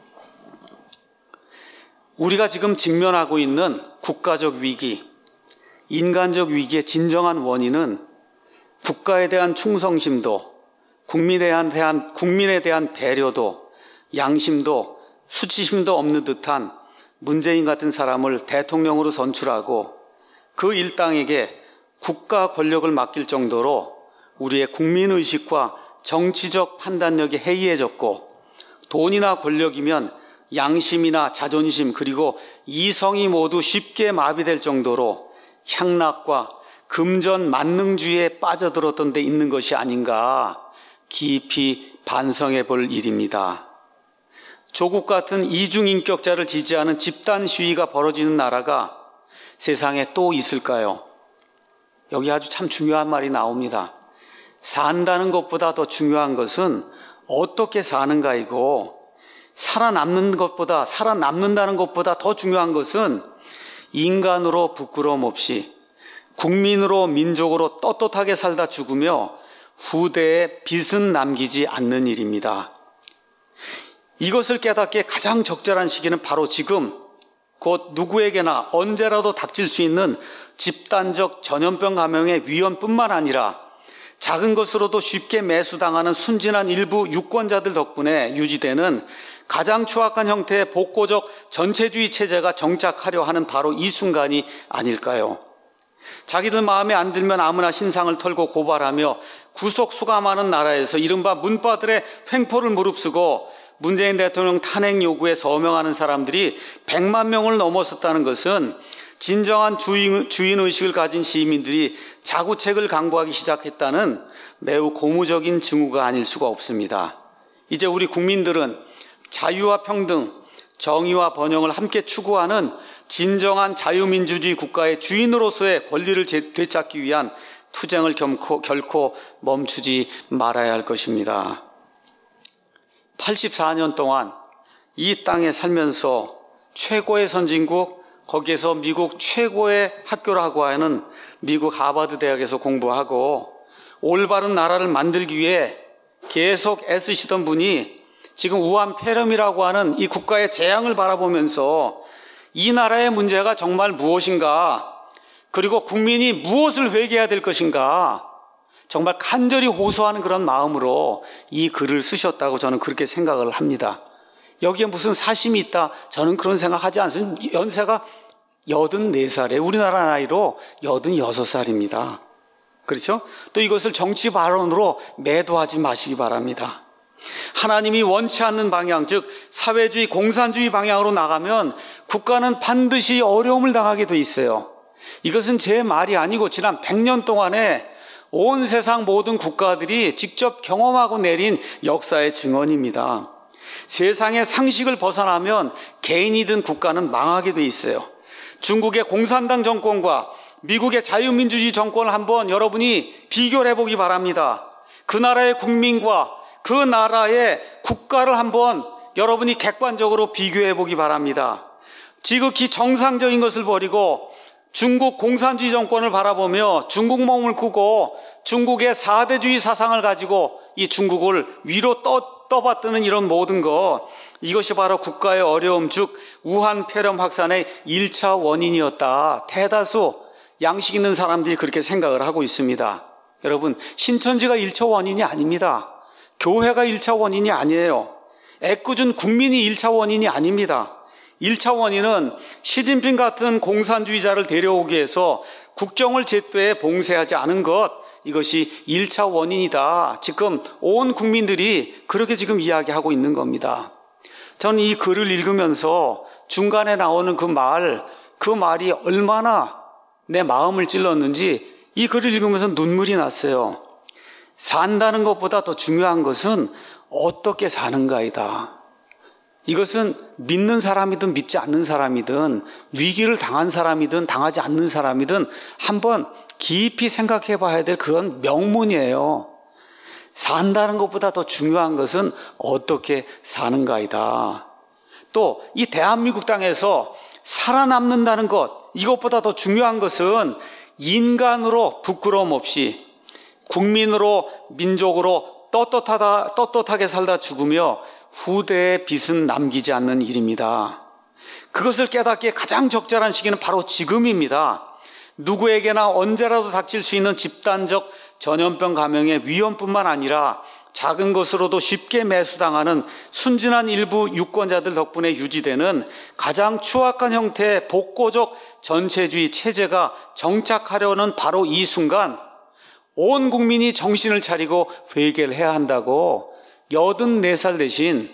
우리가 지금 직면하고 있는 국가적 위기, 인간적 위기의 진정한 원인은 국가에 대한 충성심도, 국민에 대한, 국민에 대한 배려도, 양심도, 수치심도 없는 듯한 문재인 같은 사람을 대통령으로 선출하고 그 일당에게 국가 권력을 맡길 정도로 우리의 국민의식과 정치적 판단력이 해이해졌고, 돈이나 권력이면 양심이나 자존심 그리고 이성이 모두 쉽게 마비될 정도로 향락과 금전 만능주의에 빠져들었던 데 있는 것이 아닌가 깊이 반성해 볼 일입니다. 조국 같은 이중인격자를 지지하는 집단 시위가 벌어지는 나라가 세상에 또 있을까요? 여기 아주 참 중요한 말이 나옵니다. 산다는 것보다 더 중요한 것은 어떻게 사는가이고, 살아남는 것보다, 살아남는다는 것보다 더 중요한 것은 인간으로 부끄러움 없이 국민으로 민족으로 떳떳하게 살다 죽으며 후대에 빚은 남기지 않는 일입니다. 이것을 깨닫기에 가장 적절한 시기는 바로 지금, 곧 누구에게나 언제라도 닥칠 수 있는 집단적 전염병 감염의 위험뿐만 아니라 작은 것으로도 쉽게 매수당하는 순진한 일부 유권자들 덕분에 유지되는 가장 추악한 형태의 복고적 전체주의 체제가 정착하려 하는 바로 이 순간이 아닐까요? 자기들 마음에 안 들면 아무나 신상을 털고 고발하며 구속 수감하는 나라에서 이른바 문바들의 횡포를 무릅쓰고 문재인 대통령 탄핵 요구에 서명하는 사람들이 백만 명을 넘어섰다는 것은 진정한 주인, 주인의식을 가진 시민들이 자구책을 강구하기 시작했다는 매우 고무적인 징후가 아닐 수가 없습니다. 이제 우리 국민들은 자유와 평등, 정의와 번영을 함께 추구하는 진정한 자유민주주의 국가의 주인으로서의 권리를 되찾기 위한 투쟁을 결코, 결코 멈추지 말아야 할 것입니다. 팔십사 년 동안 이 땅에 살면서 최고의 선진국, 거기에서 미국 최고의 학교라고 하는 미국 하버드 대학에서 공부하고 올바른 나라를 만들기 위해 계속 애쓰시던 분이 지금 우한 폐렴이라고 하는 이 국가의 재앙을 바라보면서 이 나라의 문제가 정말 무엇인가, 그리고 국민이 무엇을 회개해야 될 것인가, 정말 간절히 호소하는 그런 마음으로 이 글을 쓰셨다고 저는 그렇게 생각을 합니다. 여기에 무슨 사심이 있다, 저는 그런 생각하지 않습니다. 연세가 여든네 살에 우리나라 나이로 여든여섯 살입니다. 그렇죠? 또 이것을 정치 발언으로 매도하지 마시기 바랍니다. 하나님이 원치 않는 방향, 즉 사회주의, 공산주의 방향으로 나가면 국가는 반드시 어려움을 당하게 돼 있어요. 이것은 제 말이 아니고 지난 백 년 동안에 온 세상 모든 국가들이 직접 경험하고 내린 역사의 증언입니다. 세상의 상식을 벗어나면 개인이든 국가는 망하게 돼 있어요. 중국의 공산당 정권과 미국의 자유민주주의 정권을 한번 여러분이 비교를 해보기 바랍니다. 그 나라의 국민과 그 나라의 국가를 한번 여러분이 객관적으로 비교해 보기 바랍니다. 지극히 정상적인 것을 버리고 중국 공산주의 정권을 바라보며 중국 몸을 꾸고 중국의 사대주의 사상을 가지고 이 중국을 위로 떠, 떠받드는 이런 모든 것, 이것이 바로 국가의 어려움, 즉 우한 폐렴 확산의 일 차 원인이었다. 대다수 양식 있는 사람들이 그렇게 생각을 하고 있습니다. 여러분, 신천지가 일 차 원인이 아닙니다. 교회가 일 차 원인이 아니에요. 애꿎은 국민이 일 차 원인이 아닙니다. 일 차 원인은 시진핑 같은 공산주의자를 데려오기 위해서 국정을 제때 봉쇄하지 않은 것, 이것이 일 차 원인이다. 지금 온 국민들이 그렇게 지금 이야기하고 있는 겁니다. 저는 이 글을 읽으면서 중간에 나오는 그 말, 그 말이 얼마나 내 마음을 찔렀는지 이 글을 읽으면서 눈물이 났어요. 산다는 것보다 더 중요한 것은 어떻게 사는가이다. 이것은 믿는 사람이든 믿지 않는 사람이든 위기를 당한 사람이든 당하지 않는 사람이든 한번 깊이 생각해 봐야 될 그런 명문이에요. 산다는 것보다 더 중요한 것은 어떻게 사는가이다. 또 이 대한민국 땅에서 살아남는다는 것, 이것보다 더 중요한 것은 인간으로 부끄러움 없이 국민으로 민족으로 떳떳하다, 떳떳하게 살다 죽으며 후대에 빚은 남기지 않는 일입니다. 그것을 깨닫기에 가장 적절한 시기는 바로 지금입니다. 누구에게나 언제라도 닥칠 수 있는 집단적 전염병 감염의 위험뿐만 아니라 작은 것으로도 쉽게 매수당하는 순진한 일부 유권자들 덕분에 유지되는 가장 추악한 형태의 복고적 전체주의 체제가 정착하려는 바로 이 순간 온 국민이 정신을 차리고 회개를 해야 한다고 여든네 살 되신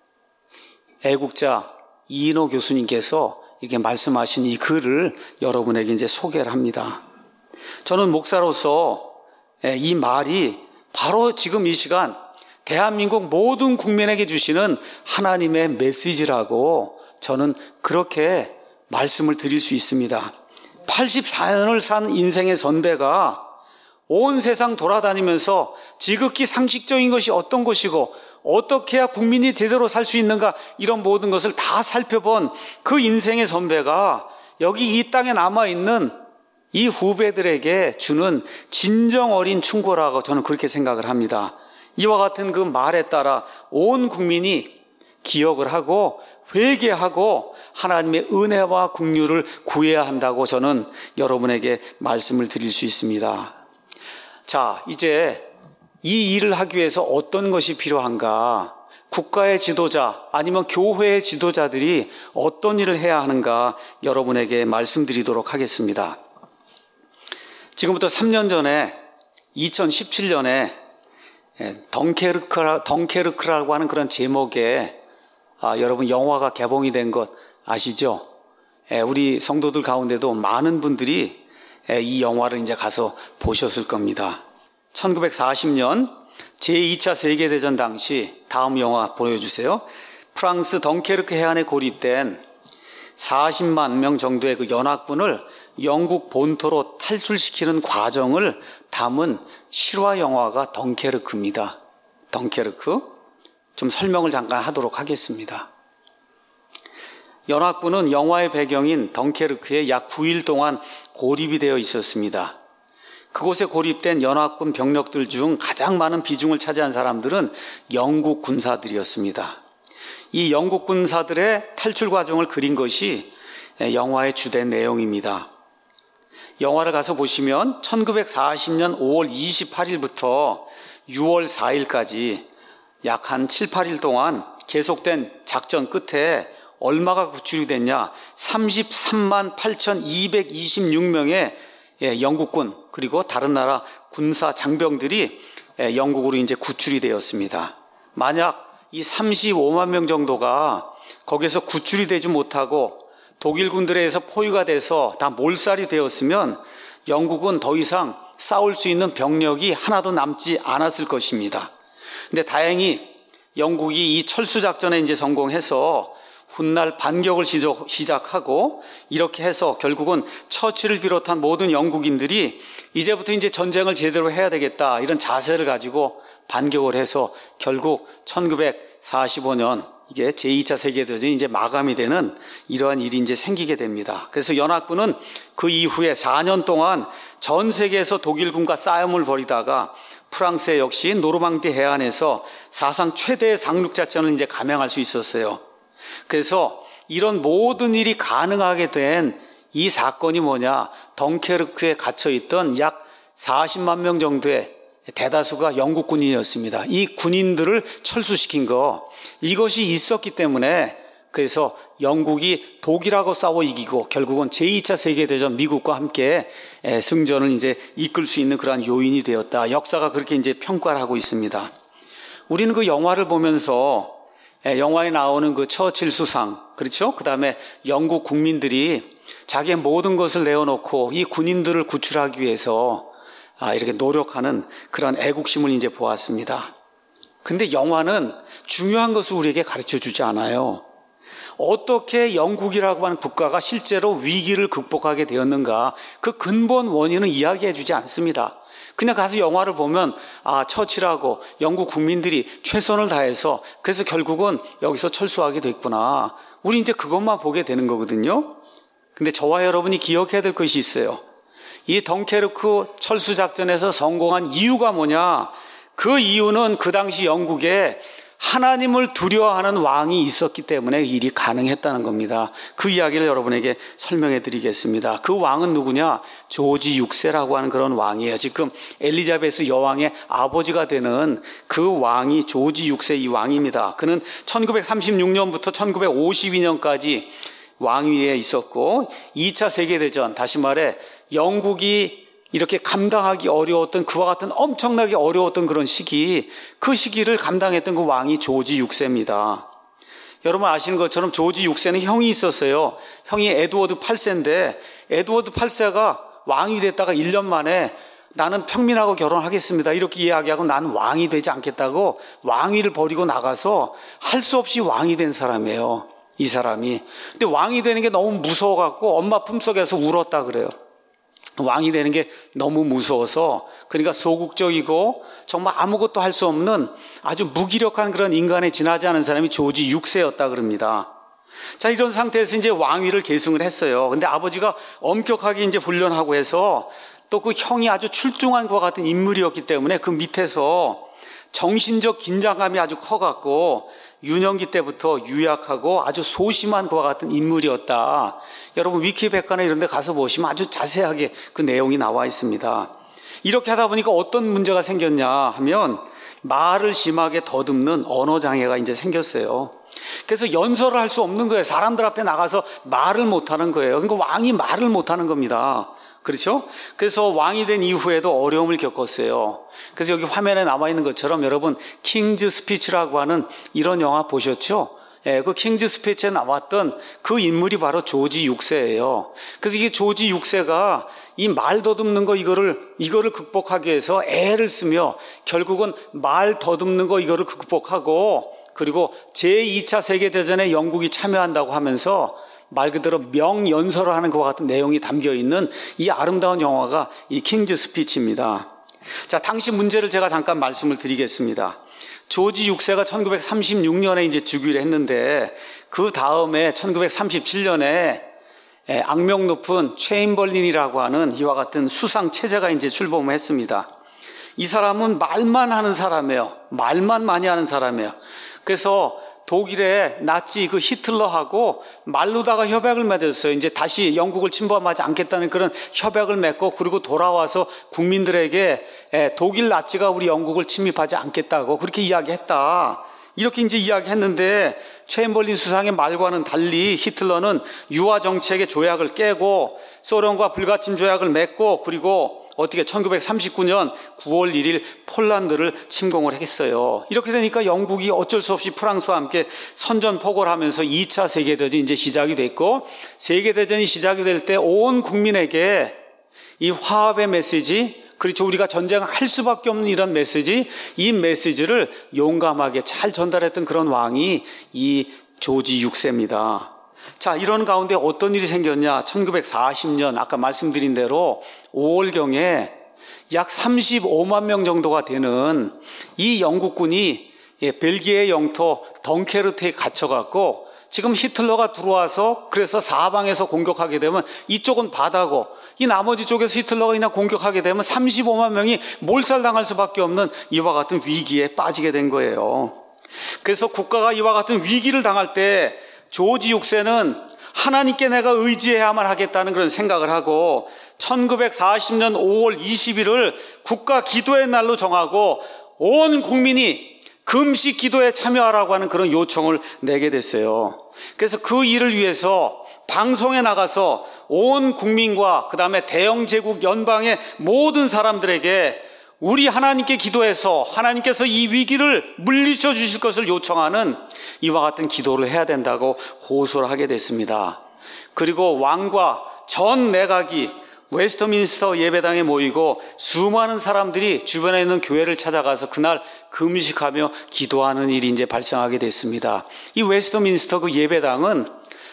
애국자 이인호 교수님께서 이렇게 말씀하신 이 글을 여러분에게 이제 소개를 합니다. 저는 목사로서 이 말이 바로 지금 이 시간 대한민국 모든 국민에게 주시는 하나님의 메시지라고 저는 그렇게 말씀을 드릴 수 있습니다. 팔십사 년을 산 인생의 선배가 온 세상 돌아다니면서 지극히 상식적인 것이 어떤 것이고 어떻게 해야 국민이 제대로 살 수 있는가, 이런 모든 것을 다 살펴본 그 인생의 선배가 여기 이 땅에 남아있는 이 후배들에게 주는 진정 어린 충고라고 저는 그렇게 생각을 합니다. 이와 같은 그 말에 따라 온 국민이 기억을 하고 회개하고 하나님의 은혜와 긍휼을 구해야 한다고 저는 여러분에게 말씀을 드릴 수 있습니다. 자, 이제 이 일을 하기 위해서 어떤 것이 필요한가? 국가의 지도자 아니면 교회의 지도자들이 어떤 일을 해야 하는가 여러분에게 말씀드리도록 하겠습니다. 지금부터 삼 년 전에 이천십칠 년에 덩케르크라, 덩케르크라고 하는 그런 제목의 아, 여러분 영화가 개봉이 된 것 아시죠? 예, 우리 성도들 가운데도 많은 분들이 예, 이 영화를 이제 가서 보셨을 겁니다. 천구백사십 년 제이 차 세계대전 당시, 다음 영화 보여주세요. 프랑스 덩케르크 해안에 고립된 사십만 명 정도의 그 연합군을 영국 본토로 탈출시키는 과정을 담은 실화 영화가 덩케르크입니다. 덩케르크. 좀 설명을 잠깐 하도록 하겠습니다. 연합군은 영화의 배경인 덩케르크에 약 구 일 동안 고립이 되어 있었습니다. 그곳에 고립된 연합군 병력들 중 가장 많은 비중을 차지한 사람들은 영국 군사들이었습니다. 이 영국 군사들의 탈출 과정을 그린 것이 영화의 주된 내용입니다. 영화를 가서 보시면 천구백사십 년 오월 이십팔일부터 유월 사일까지 약 한 칠, 팔 일 동안 계속된 작전 끝에 얼마가 구출이 됐냐? 삼십삼만 팔천이백이십육 명의 영국군 그리고 다른 나라 군사 장병들이 영국으로 이제 구출이 되었습니다. 만약 이 삼십오만 명 정도가 거기서 구출이 되지 못하고 독일 군들에 의해서 포위가 돼서 다 몰살이 되었으면 영국은 더 이상 싸울 수 있는 병력이 하나도 남지 않았을 것입니다. 근데 다행히 영국이 이 철수 작전에 이제 성공해서 훗날 반격을 시작하고 이렇게 해서 결국은 처칠을 비롯한 모든 영국인들이 이제부터 이제 전쟁을 제대로 해야 되겠다 이런 자세를 가지고 반격을 해서 결국 천구백사십오 년 이게 제이 차 세계대전이 이제 마감이 되는 이러한 일이 이제 생기게 됩니다. 그래서 연합군은 그 이후에 사 년 동안 전 세계에서 독일군과 싸움을 벌이다가 프랑스 역시 노르망디 해안에서 사상 최대의 상륙작전을 이제 감행할 수 있었어요. 그래서 이런 모든 일이 가능하게 된 이 사건이 뭐냐? 덩케르크에 갇혀있던 약 사십만 명 정도의 대다수가 영국 군인이었습니다. 이 군인들을 철수시킨 거, 이것이 있었기 때문에 그래서 영국이 독일하고 싸워 이기고 결국은 제이 차 세계대전 미국과 함께 승전을 이제 이끌 수 있는 그러한 요인이 되었다. 역사가 그렇게 이제 평가를 하고 있습니다. 우리는 그 영화를 보면서 영화에 나오는 그 처칠 수상, 그렇죠? 그 다음에 영국 국민들이 자기의 모든 것을 내어놓고 이 군인들을 구출하기 위해서 아, 이렇게 노력하는 그런 애국심을 이제 보았습니다. 근데 영화는 중요한 것을 우리에게 가르쳐 주지 않아요. 어떻게 영국이라고 하는 국가가 실제로 위기를 극복하게 되었는가, 그 근본 원인은 이야기해 주지 않습니다. 그냥 가서 영화를 보면 아, 처칠하고 영국 국민들이 최선을 다해서 그래서 결국은 여기서 철수하게 됐구나. 우리 이제 그것만 보게 되는 거거든요. 근데 저와 여러분이 기억해야 될 것이 있어요. 이 덩케르크 철수 작전에서 성공한 이유가 뭐냐? 그 이유는 그 당시 영국에 하나님을 두려워하는 왕이 있었기 때문에 일이 가능했다는 겁니다. 그 이야기를 여러분에게 설명해 드리겠습니다. 그 왕은 누구냐? 조지 육 세라고 하는 그런 왕이에요. 지금 엘리자베스 여왕의 아버지가 되는 그 왕이 조지 육 세 이 왕입니다. 그는 천구백삼십육 년부터 천구백오십이 년까지 왕위에 있었고 이 차 세계대전, 다시 말해 영국이 이렇게 감당하기 어려웠던 그와 같은 엄청나게 어려웠던 그런 시기, 그 시기를 감당했던 그 왕이 조지 육 세입니다. 여러분 아시는 것처럼 조지 육 세는 형이 있었어요. 형이 에드워드 팔 세인데 에드워드 팔 세가 왕이 됐다가 일 년 만에 나는 평민하고 결혼하겠습니다 이렇게 이야기하고 나는 왕이 되지 않겠다고 왕위를 버리고 나가서 할 수 없이 왕이 된 사람이에요. 이 사람이. 근데 왕이 되는 게 너무 무서워갖고 엄마 품속에서 울었다 그래요. 왕이 되는 게 너무 무서워서, 그러니까 소극적이고 정말 아무것도 할 수 없는 아주 무기력한 그런 인간에 지나지 않은 사람이 조지 육 세였다 그럽니다. 자, 이런 상태에서 이제 왕위를 계승을 했어요. 근데 아버지가 엄격하게 이제 훈련하고 해서 또 그 형이 아주 출중한 것과 같은 인물이었기 때문에 그 밑에서 정신적 긴장감이 아주 커갖고 유년기 때부터 유약하고 아주 소심한 것과 같은 인물이었다. 여러분 위키백과나 이런 데 가서 보시면 아주 자세하게 그 내용이 나와 있습니다. 이렇게 하다 보니까 어떤 문제가 생겼냐 하면 말을 심하게 더듬는 언어장애가 이제 생겼어요. 그래서 연설을 할 수 없는 거예요. 사람들 앞에 나가서 말을 못하는 거예요. 그러니까 왕이 말을 못하는 겁니다. 그렇죠? 그래서 왕이 된 이후에도 어려움을 겪었어요. 그래서 여기 화면에 남아 있는 것처럼 여러분 킹즈 스피치라고 하는 이런 영화 보셨죠? 예, 그 킹즈 스피치에 나왔던 그 인물이 바로 조지 육 세예요. 그래서 이게 조지 육 세가 이 말 더듬는 거 이거를 이거를 극복하기 위해서 애를 쓰며 결국은 말 더듬는 거 이거를 극복하고, 그리고 제이 차 세계대전에 영국이 참여한다고 하면서 말 그대로 명연설을 하는 것과 같은 내용이 담겨 있는 이 아름다운 영화가 이 킹즈 스피치입니다. 자, 당시 문제를 제가 잠깐 말씀을 드리겠습니다. 조지 육 세가 천구백삼십육 년에 이제 즉위를 했는데 그 다음에 천구백삼십칠 년에 악명 높은 체인벌린이라고 하는 이와 같은 수상 체제가 이제 출범을 했습니다. 이 사람은 말만 하는 사람이에요. 말만 많이 하는 사람이에요. 그래서 독일의 나치 그 히틀러하고 말로다가 협약을 맺었어요. 이제 다시 영국을 침범하지 않겠다는 그런 협약을 맺고, 그리고 돌아와서 국민들에게 독일 나치가 우리 영국을 침입하지 않겠다고 그렇게 이야기했다. 이렇게 이제 이야기했는데 체인벌린 수상의 말과는 달리 히틀러는 유화 정책의 조약을 깨고 소련과 불가침 조약을 맺고, 그리고 어떻게 천구백삼십구 년 구월 일일 폴란드를 침공을 했어요. 이렇게 되니까 영국이 어쩔 수 없이 프랑스와 함께 선전포고를 하면서 이 차 세계대전이 이제 시작이 됐고, 세계대전이 시작이 될 때 온 국민에게 이 화합의 메시지, 그렇죠, 우리가 전쟁을 할 수밖에 없는 이런 메시지, 이 메시지를 용감하게 잘 전달했던 그런 왕이 이 조지 육 세입니다. 자, 이런 가운데 어떤 일이 생겼냐? 천구백사십 년 아까 말씀드린 대로 오월경에 약 삼십오만 명 정도가 되는 이 영국군이 벨기에 영토 덩케르트에 갇혀갖고 지금 히틀러가 들어와서 그래서 사방에서 공격하게 되면 이쪽은 바다고 이 나머지 쪽에서 히틀러가 그냥 공격하게 되면 삼십오만 명이 몰살당할 수밖에 없는 이와 같은 위기에 빠지게 된 거예요. 그래서 국가가 이와 같은 위기를 당할 때 조지 육 세는 하나님께 내가 의지해야만 하겠다는 그런 생각을 하고 천구백사십 년 오월 이십일을 국가 기도의 날로 정하고 온 국민이 금식 기도에 참여하라고 하는 그런 요청을 내게 됐어요. 그래서 그 일을 위해서 방송에 나가서 온 국민과 그 다음에 대영 제국 연방의 모든 사람들에게 우리 하나님께 기도해서 하나님께서 이 위기를 물리쳐 주실 것을 요청하는 이와 같은 기도를 해야 된다고 호소를 하게 됐습니다. 그리고 왕과 전 내각이 웨스트민스터 예배당에 모이고 수많은 사람들이 주변에 있는 교회를 찾아가서 그날 금식하며 기도하는 일이 이제 발생하게 됐습니다. 이 웨스트민스터 그 예배당은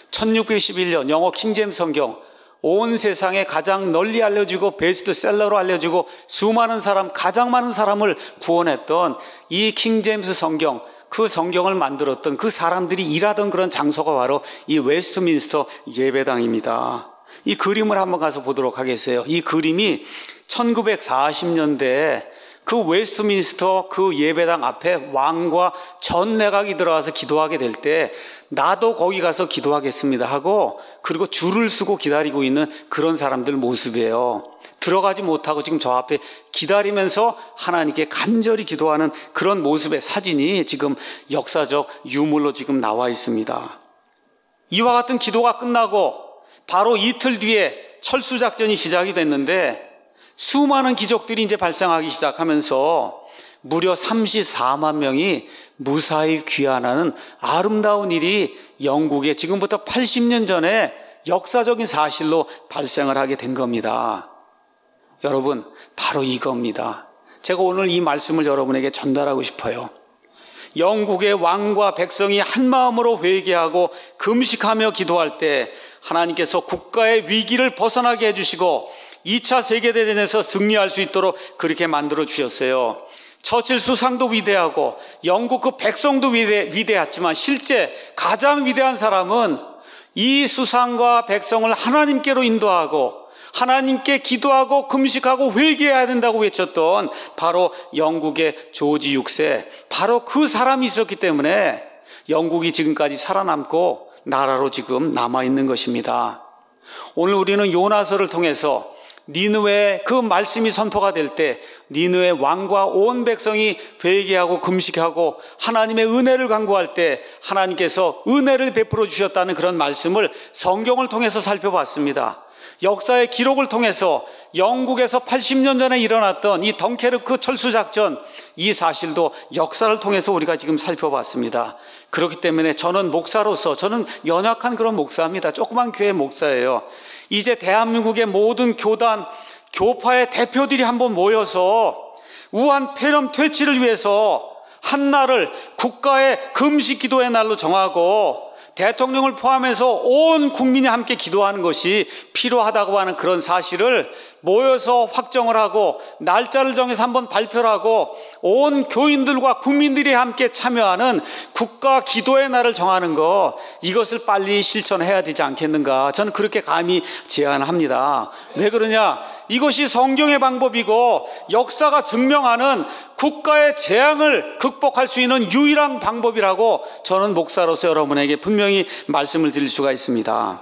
천육백십일 년 영어 킹제임스 성경 온 세상에 가장 널리 알려지고 베스트셀러로 알려지고 수많은 사람, 가장 많은 사람을 구원했던 이 킹제임스 성경, 그 성경을 만들었던 그 사람들이 일하던 그런 장소가 바로 이 웨스트민스터 예배당입니다. 이 그림을 한번 가서 보도록 하겠어요. 이 그림이 천구백사십 년대에 그 웨스트민스터 그 예배당 앞에 왕과 전 내각이 들어와서 기도하게 될 때 나도 거기 가서 기도하겠습니다 하고 그리고 줄을 서고 기다리고 있는 그런 사람들 모습이에요. 들어가지 못하고 지금 저 앞에 기다리면서 하나님께 간절히 기도하는 그런 모습의 사진이 지금 역사적 유물로 지금 나와 있습니다. 이와 같은 기도가 끝나고 바로 이틀 뒤에 철수작전이 시작이 됐는데 수많은 기적들이 이제 발생하기 시작하면서 무려 삼십사만 명이 무사히 귀환하는 아름다운 일이 영국에 지금부터 팔십 년 전에 역사적인 사실로 발생을 하게 된 겁니다. 여러분, 바로 이겁니다. 제가 오늘 이 말씀을 여러분에게 전달하고 싶어요. 영국의 왕과 백성이 한마음으로 회개하고 금식하며 기도할 때 하나님께서 국가의 위기를 벗어나게 해주시고 이 차 세계대전에서 승리할 수 있도록 그렇게 만들어 주셨어요. 처칠 수상도 위대하고 영국 그 백성도 위대, 위대했지만 실제 가장 위대한 사람은 이 수상과 백성을 하나님께로 인도하고 하나님께 기도하고 금식하고 회개해야 된다고 외쳤던 바로 영국의 조지 육 세, 바로 그 사람이 있었기 때문에 영국이 지금까지 살아남고 나라로 지금 남아있는 것입니다. 오늘 우리는 요나서를 통해서 니느웨의 그 말씀이 선포가 될 때 니느웨 왕과 온 백성이 회개하고 금식하고 하나님의 은혜를 간구할 때 하나님께서 은혜를 베풀어 주셨다는 그런 말씀을 성경을 통해서 살펴봤습니다. 역사의 기록을 통해서 영국에서 팔십 년 전에 일어났던 이 덩케르크 철수작전, 이 사실도 역사를 통해서 우리가 지금 살펴봤습니다. 그렇기 때문에 저는 목사로서, 저는 연약한 그런 목사입니다. 조그만 교회 목사예요. 이제 대한민국의 모든 교단, 교파의 대표들이 한번 모여서 우한 폐렴 퇴치를 위해서 한 날을 국가의 금식 기도의 날로 정하고 대통령을 포함해서 온 국민이 함께 기도하는 것이 필요하다고 하는 그런 사실을 모여서 확정을 하고 날짜를 정해서 한번 발표를 하고 온 교인들과 국민들이 함께 참여하는 국가 기도의 날을 정하는 것, 이것을 빨리 실천해야 되지 않겠는가, 저는 그렇게 감히 제안합니다. 왜 그러냐? 이것이 성경의 방법이고 역사가 증명하는 국가의 재앙을 극복할 수 있는 유일한 방법이라고 저는 목사로서 여러분에게 분명히 말씀을 드릴 수가 있습니다.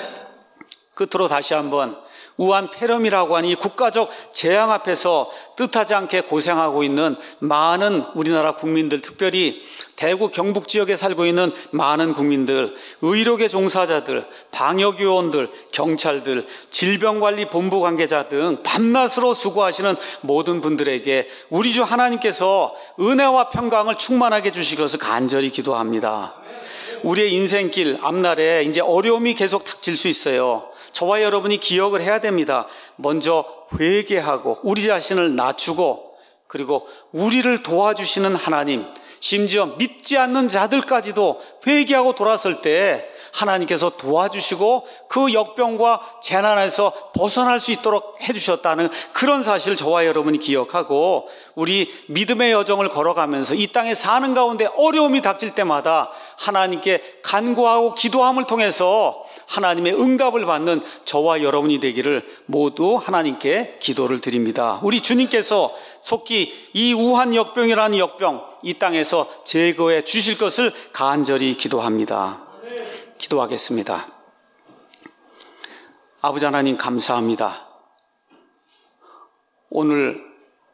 끝으로 다시 한번 우한 폐렴이라고 하는 이 국가적 재앙 앞에서 뜻하지 않게 고생하고 있는 많은 우리나라 국민들, 특별히 대구 경북 지역에 살고 있는 많은 국민들, 의료계 종사자들, 방역요원들, 경찰들, 질병관리본부 관계자 등 밤낮으로 수고하시는 모든 분들에게 우리 주 하나님께서 은혜와 평강을 충만하게 주시기 위해서 간절히 기도합니다. 우리의 인생길 앞날에 이제 어려움이 계속 닥칠 수 있어요. 저와 여러분이 기억을 해야 됩니다. 먼저 회개하고 우리 자신을 낮추고 그리고 우리를 도와주시는 하나님, 심지어 믿지 않는 자들까지도 회개하고 돌아설 때 하나님께서 도와주시고 그 역병과 재난에서 벗어날 수 있도록 해주셨다는 그런 사실을 저와 여러분이 기억하고 우리 믿음의 여정을 걸어가면서 이 땅에 사는 가운데 어려움이 닥칠 때마다 하나님께 간구하고 기도함을 통해서 하나님의 응답을 받는 저와 여러분이 되기를 모두 하나님께 기도를 드립니다. 우리 주님께서 속히 이 우한 역병이라는 역병 이 땅에서 제거해 주실 것을 간절히 기도합니다. 기도하겠습니다. 아버지 하나님 감사합니다. 오늘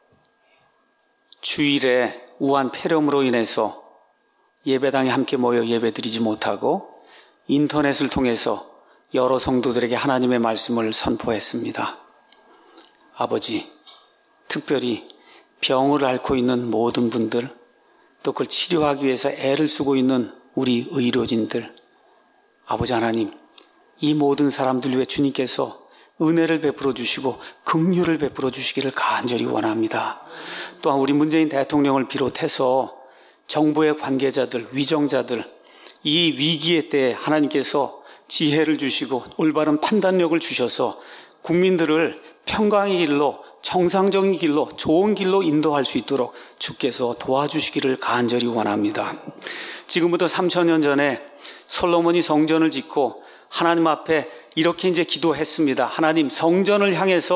주일에 우한 폐렴으로 인해서 예배당에 함께 모여 예배드리지 못하고 인터넷을 통해서 여러 성도들에게 하나님의 말씀을 선포했습니다. 아버지, 특별히 병을 앓고 있는 모든 분들, 또 그걸 치료하기 위해서 애를 쓰고 있는 우리 의료진들, 아버지 하나님, 이 모든 사람들 위해 주님께서 은혜를 베풀어 주시고 긍휼을 베풀어 주시기를 간절히 원합니다. 또한 우리 문재인 대통령을 비롯해서 정부의 관계자들, 위정자들, 이 위기의 때에 하나님께서 지혜를 주시고 올바른 판단력을 주셔서 국민들을 평강의 길로, 정상적인 길로, 좋은 길로 인도할 수 있도록 주께서 도와주시기를 간절히 원합니다. 지금부터 삼천 년 전에 솔로몬이 성전을 짓고 하나님 앞에 이렇게 이제 기도했습니다. 하나님, 성전을 향해서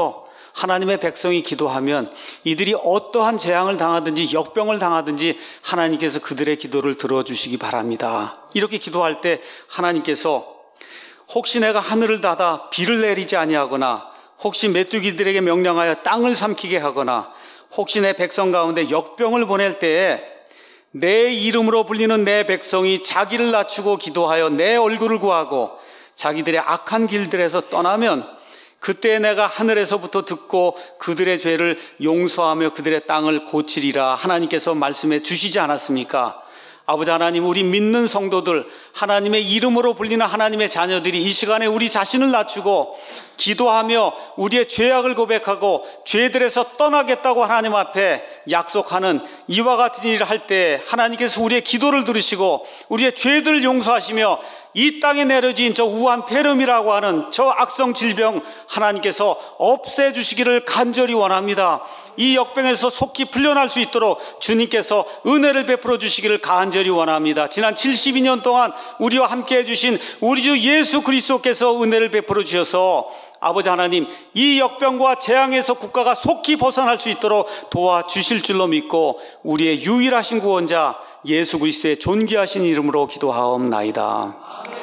하나님의 백성이 기도하면 이들이 어떠한 재앙을 당하든지 역병을 당하든지 하나님께서 그들의 기도를 들어주시기 바랍니다. 이렇게 기도할 때 하나님께서 혹시 내가 하늘을 닫아 비를 내리지 아니하거나 혹시 메뚜기들에게 명령하여 땅을 삼키게 하거나 혹시 내 백성 가운데 역병을 보낼 때에 내 이름으로 불리는 내 백성이 자기를 낮추고 기도하여 내 얼굴을 구하고 자기들의 악한 길들에서 떠나면 그때 내가 하늘에서부터 듣고 그들의 죄를 용서하며 그들의 땅을 고치리라 하나님께서 말씀해 주시지 않았습니까? 아버지 하나님, 우리 믿는 성도들, 하나님의 이름으로 불리는 하나님의 자녀들이 이 시간에 우리 자신을 낮추고 기도하며 우리의 죄악을 고백하고 죄들에서 떠나겠다고 하나님 앞에 약속하는 이와 같은 일을 할 때 하나님께서 우리의 기도를 들으시고 우리의 죄들을 용서하시며 이 땅에 내려진 저 우한 폐렴이라고 하는 저 악성 질병 하나님께서 없애주시기를 간절히 원합니다. 이 역병에서 속히 풀려날 수 있도록 주님께서 은혜를 베풀어 주시기를 간절히 원합니다. 지난 칠십이 년 동안 우리와 함께 해주신 우리 주 예수 그리스도께서 은혜를 베풀어 주셔서 아버지 하나님, 이 역병과 재앙에서 국가가 속히 벗어날 수 있도록 도와주실 줄로 믿고 우리의 유일하신 구원자 예수 그리스도의 존귀하신 이름으로 기도하옵나이다.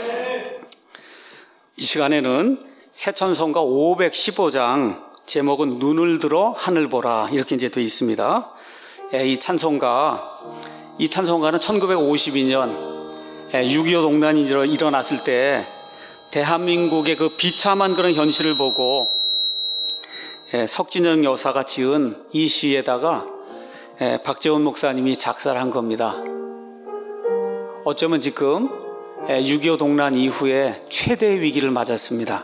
이 시간에는 새 찬송가 오백십오 장 제목은 눈을 들어 하늘 보라 이렇게 이제 되어 있습니다. 이 찬송가, 이 찬송가는 천구백오십이 년 육이오 동란이 일어났을 때 대한민국의 그 비참한 그런 현실을 보고 석진영 여사가 지은 이 시에다가 박재원 목사님이 작사를 한 겁니다. 어쩌면 지금 육이오 동란 이후에 최대의 위기를 맞았습니다.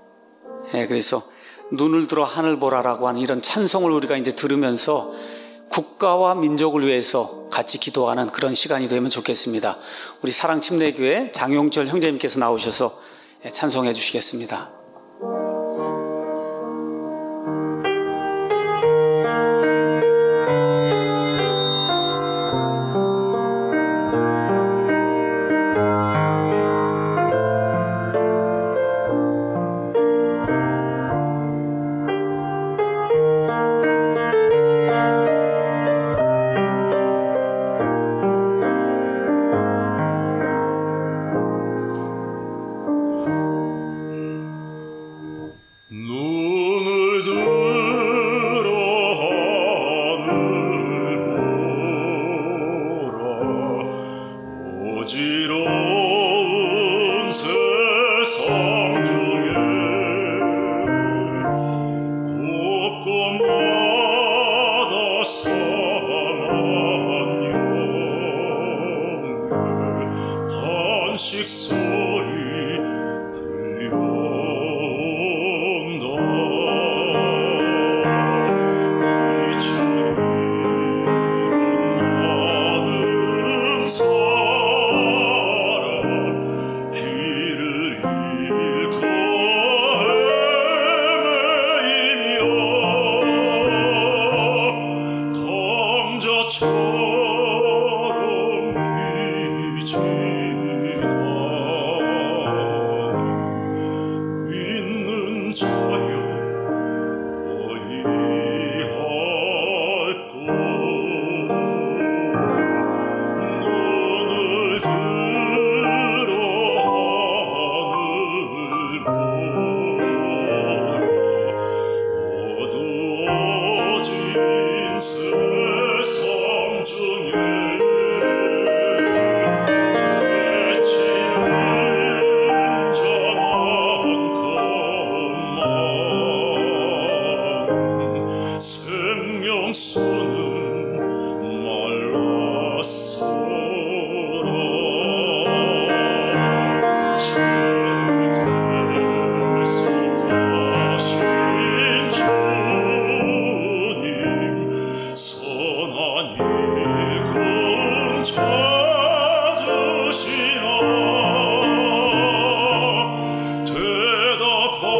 그래서 눈을 들어 하늘 보라라고 하는 이런 찬송을 우리가 이제 들으면서 국가와 민족을 위해서 같이 기도하는 그런 시간이 되면 좋겠습니다. 우리 사랑침례교회 장용철 형제님께서 나오셔서 찬송해 주시겠습니다.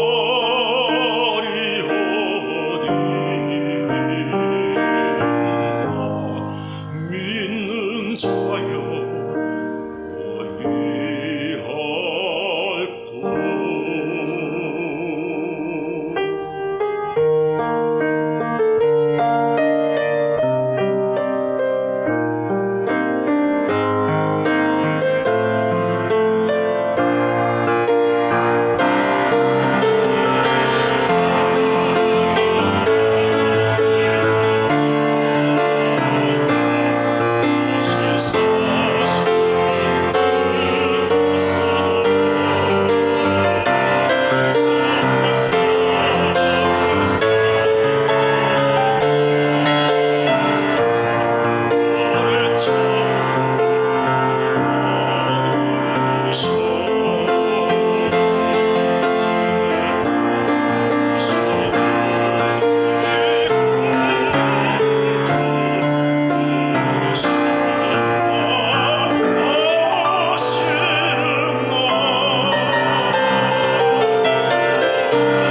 대답하리 어디 그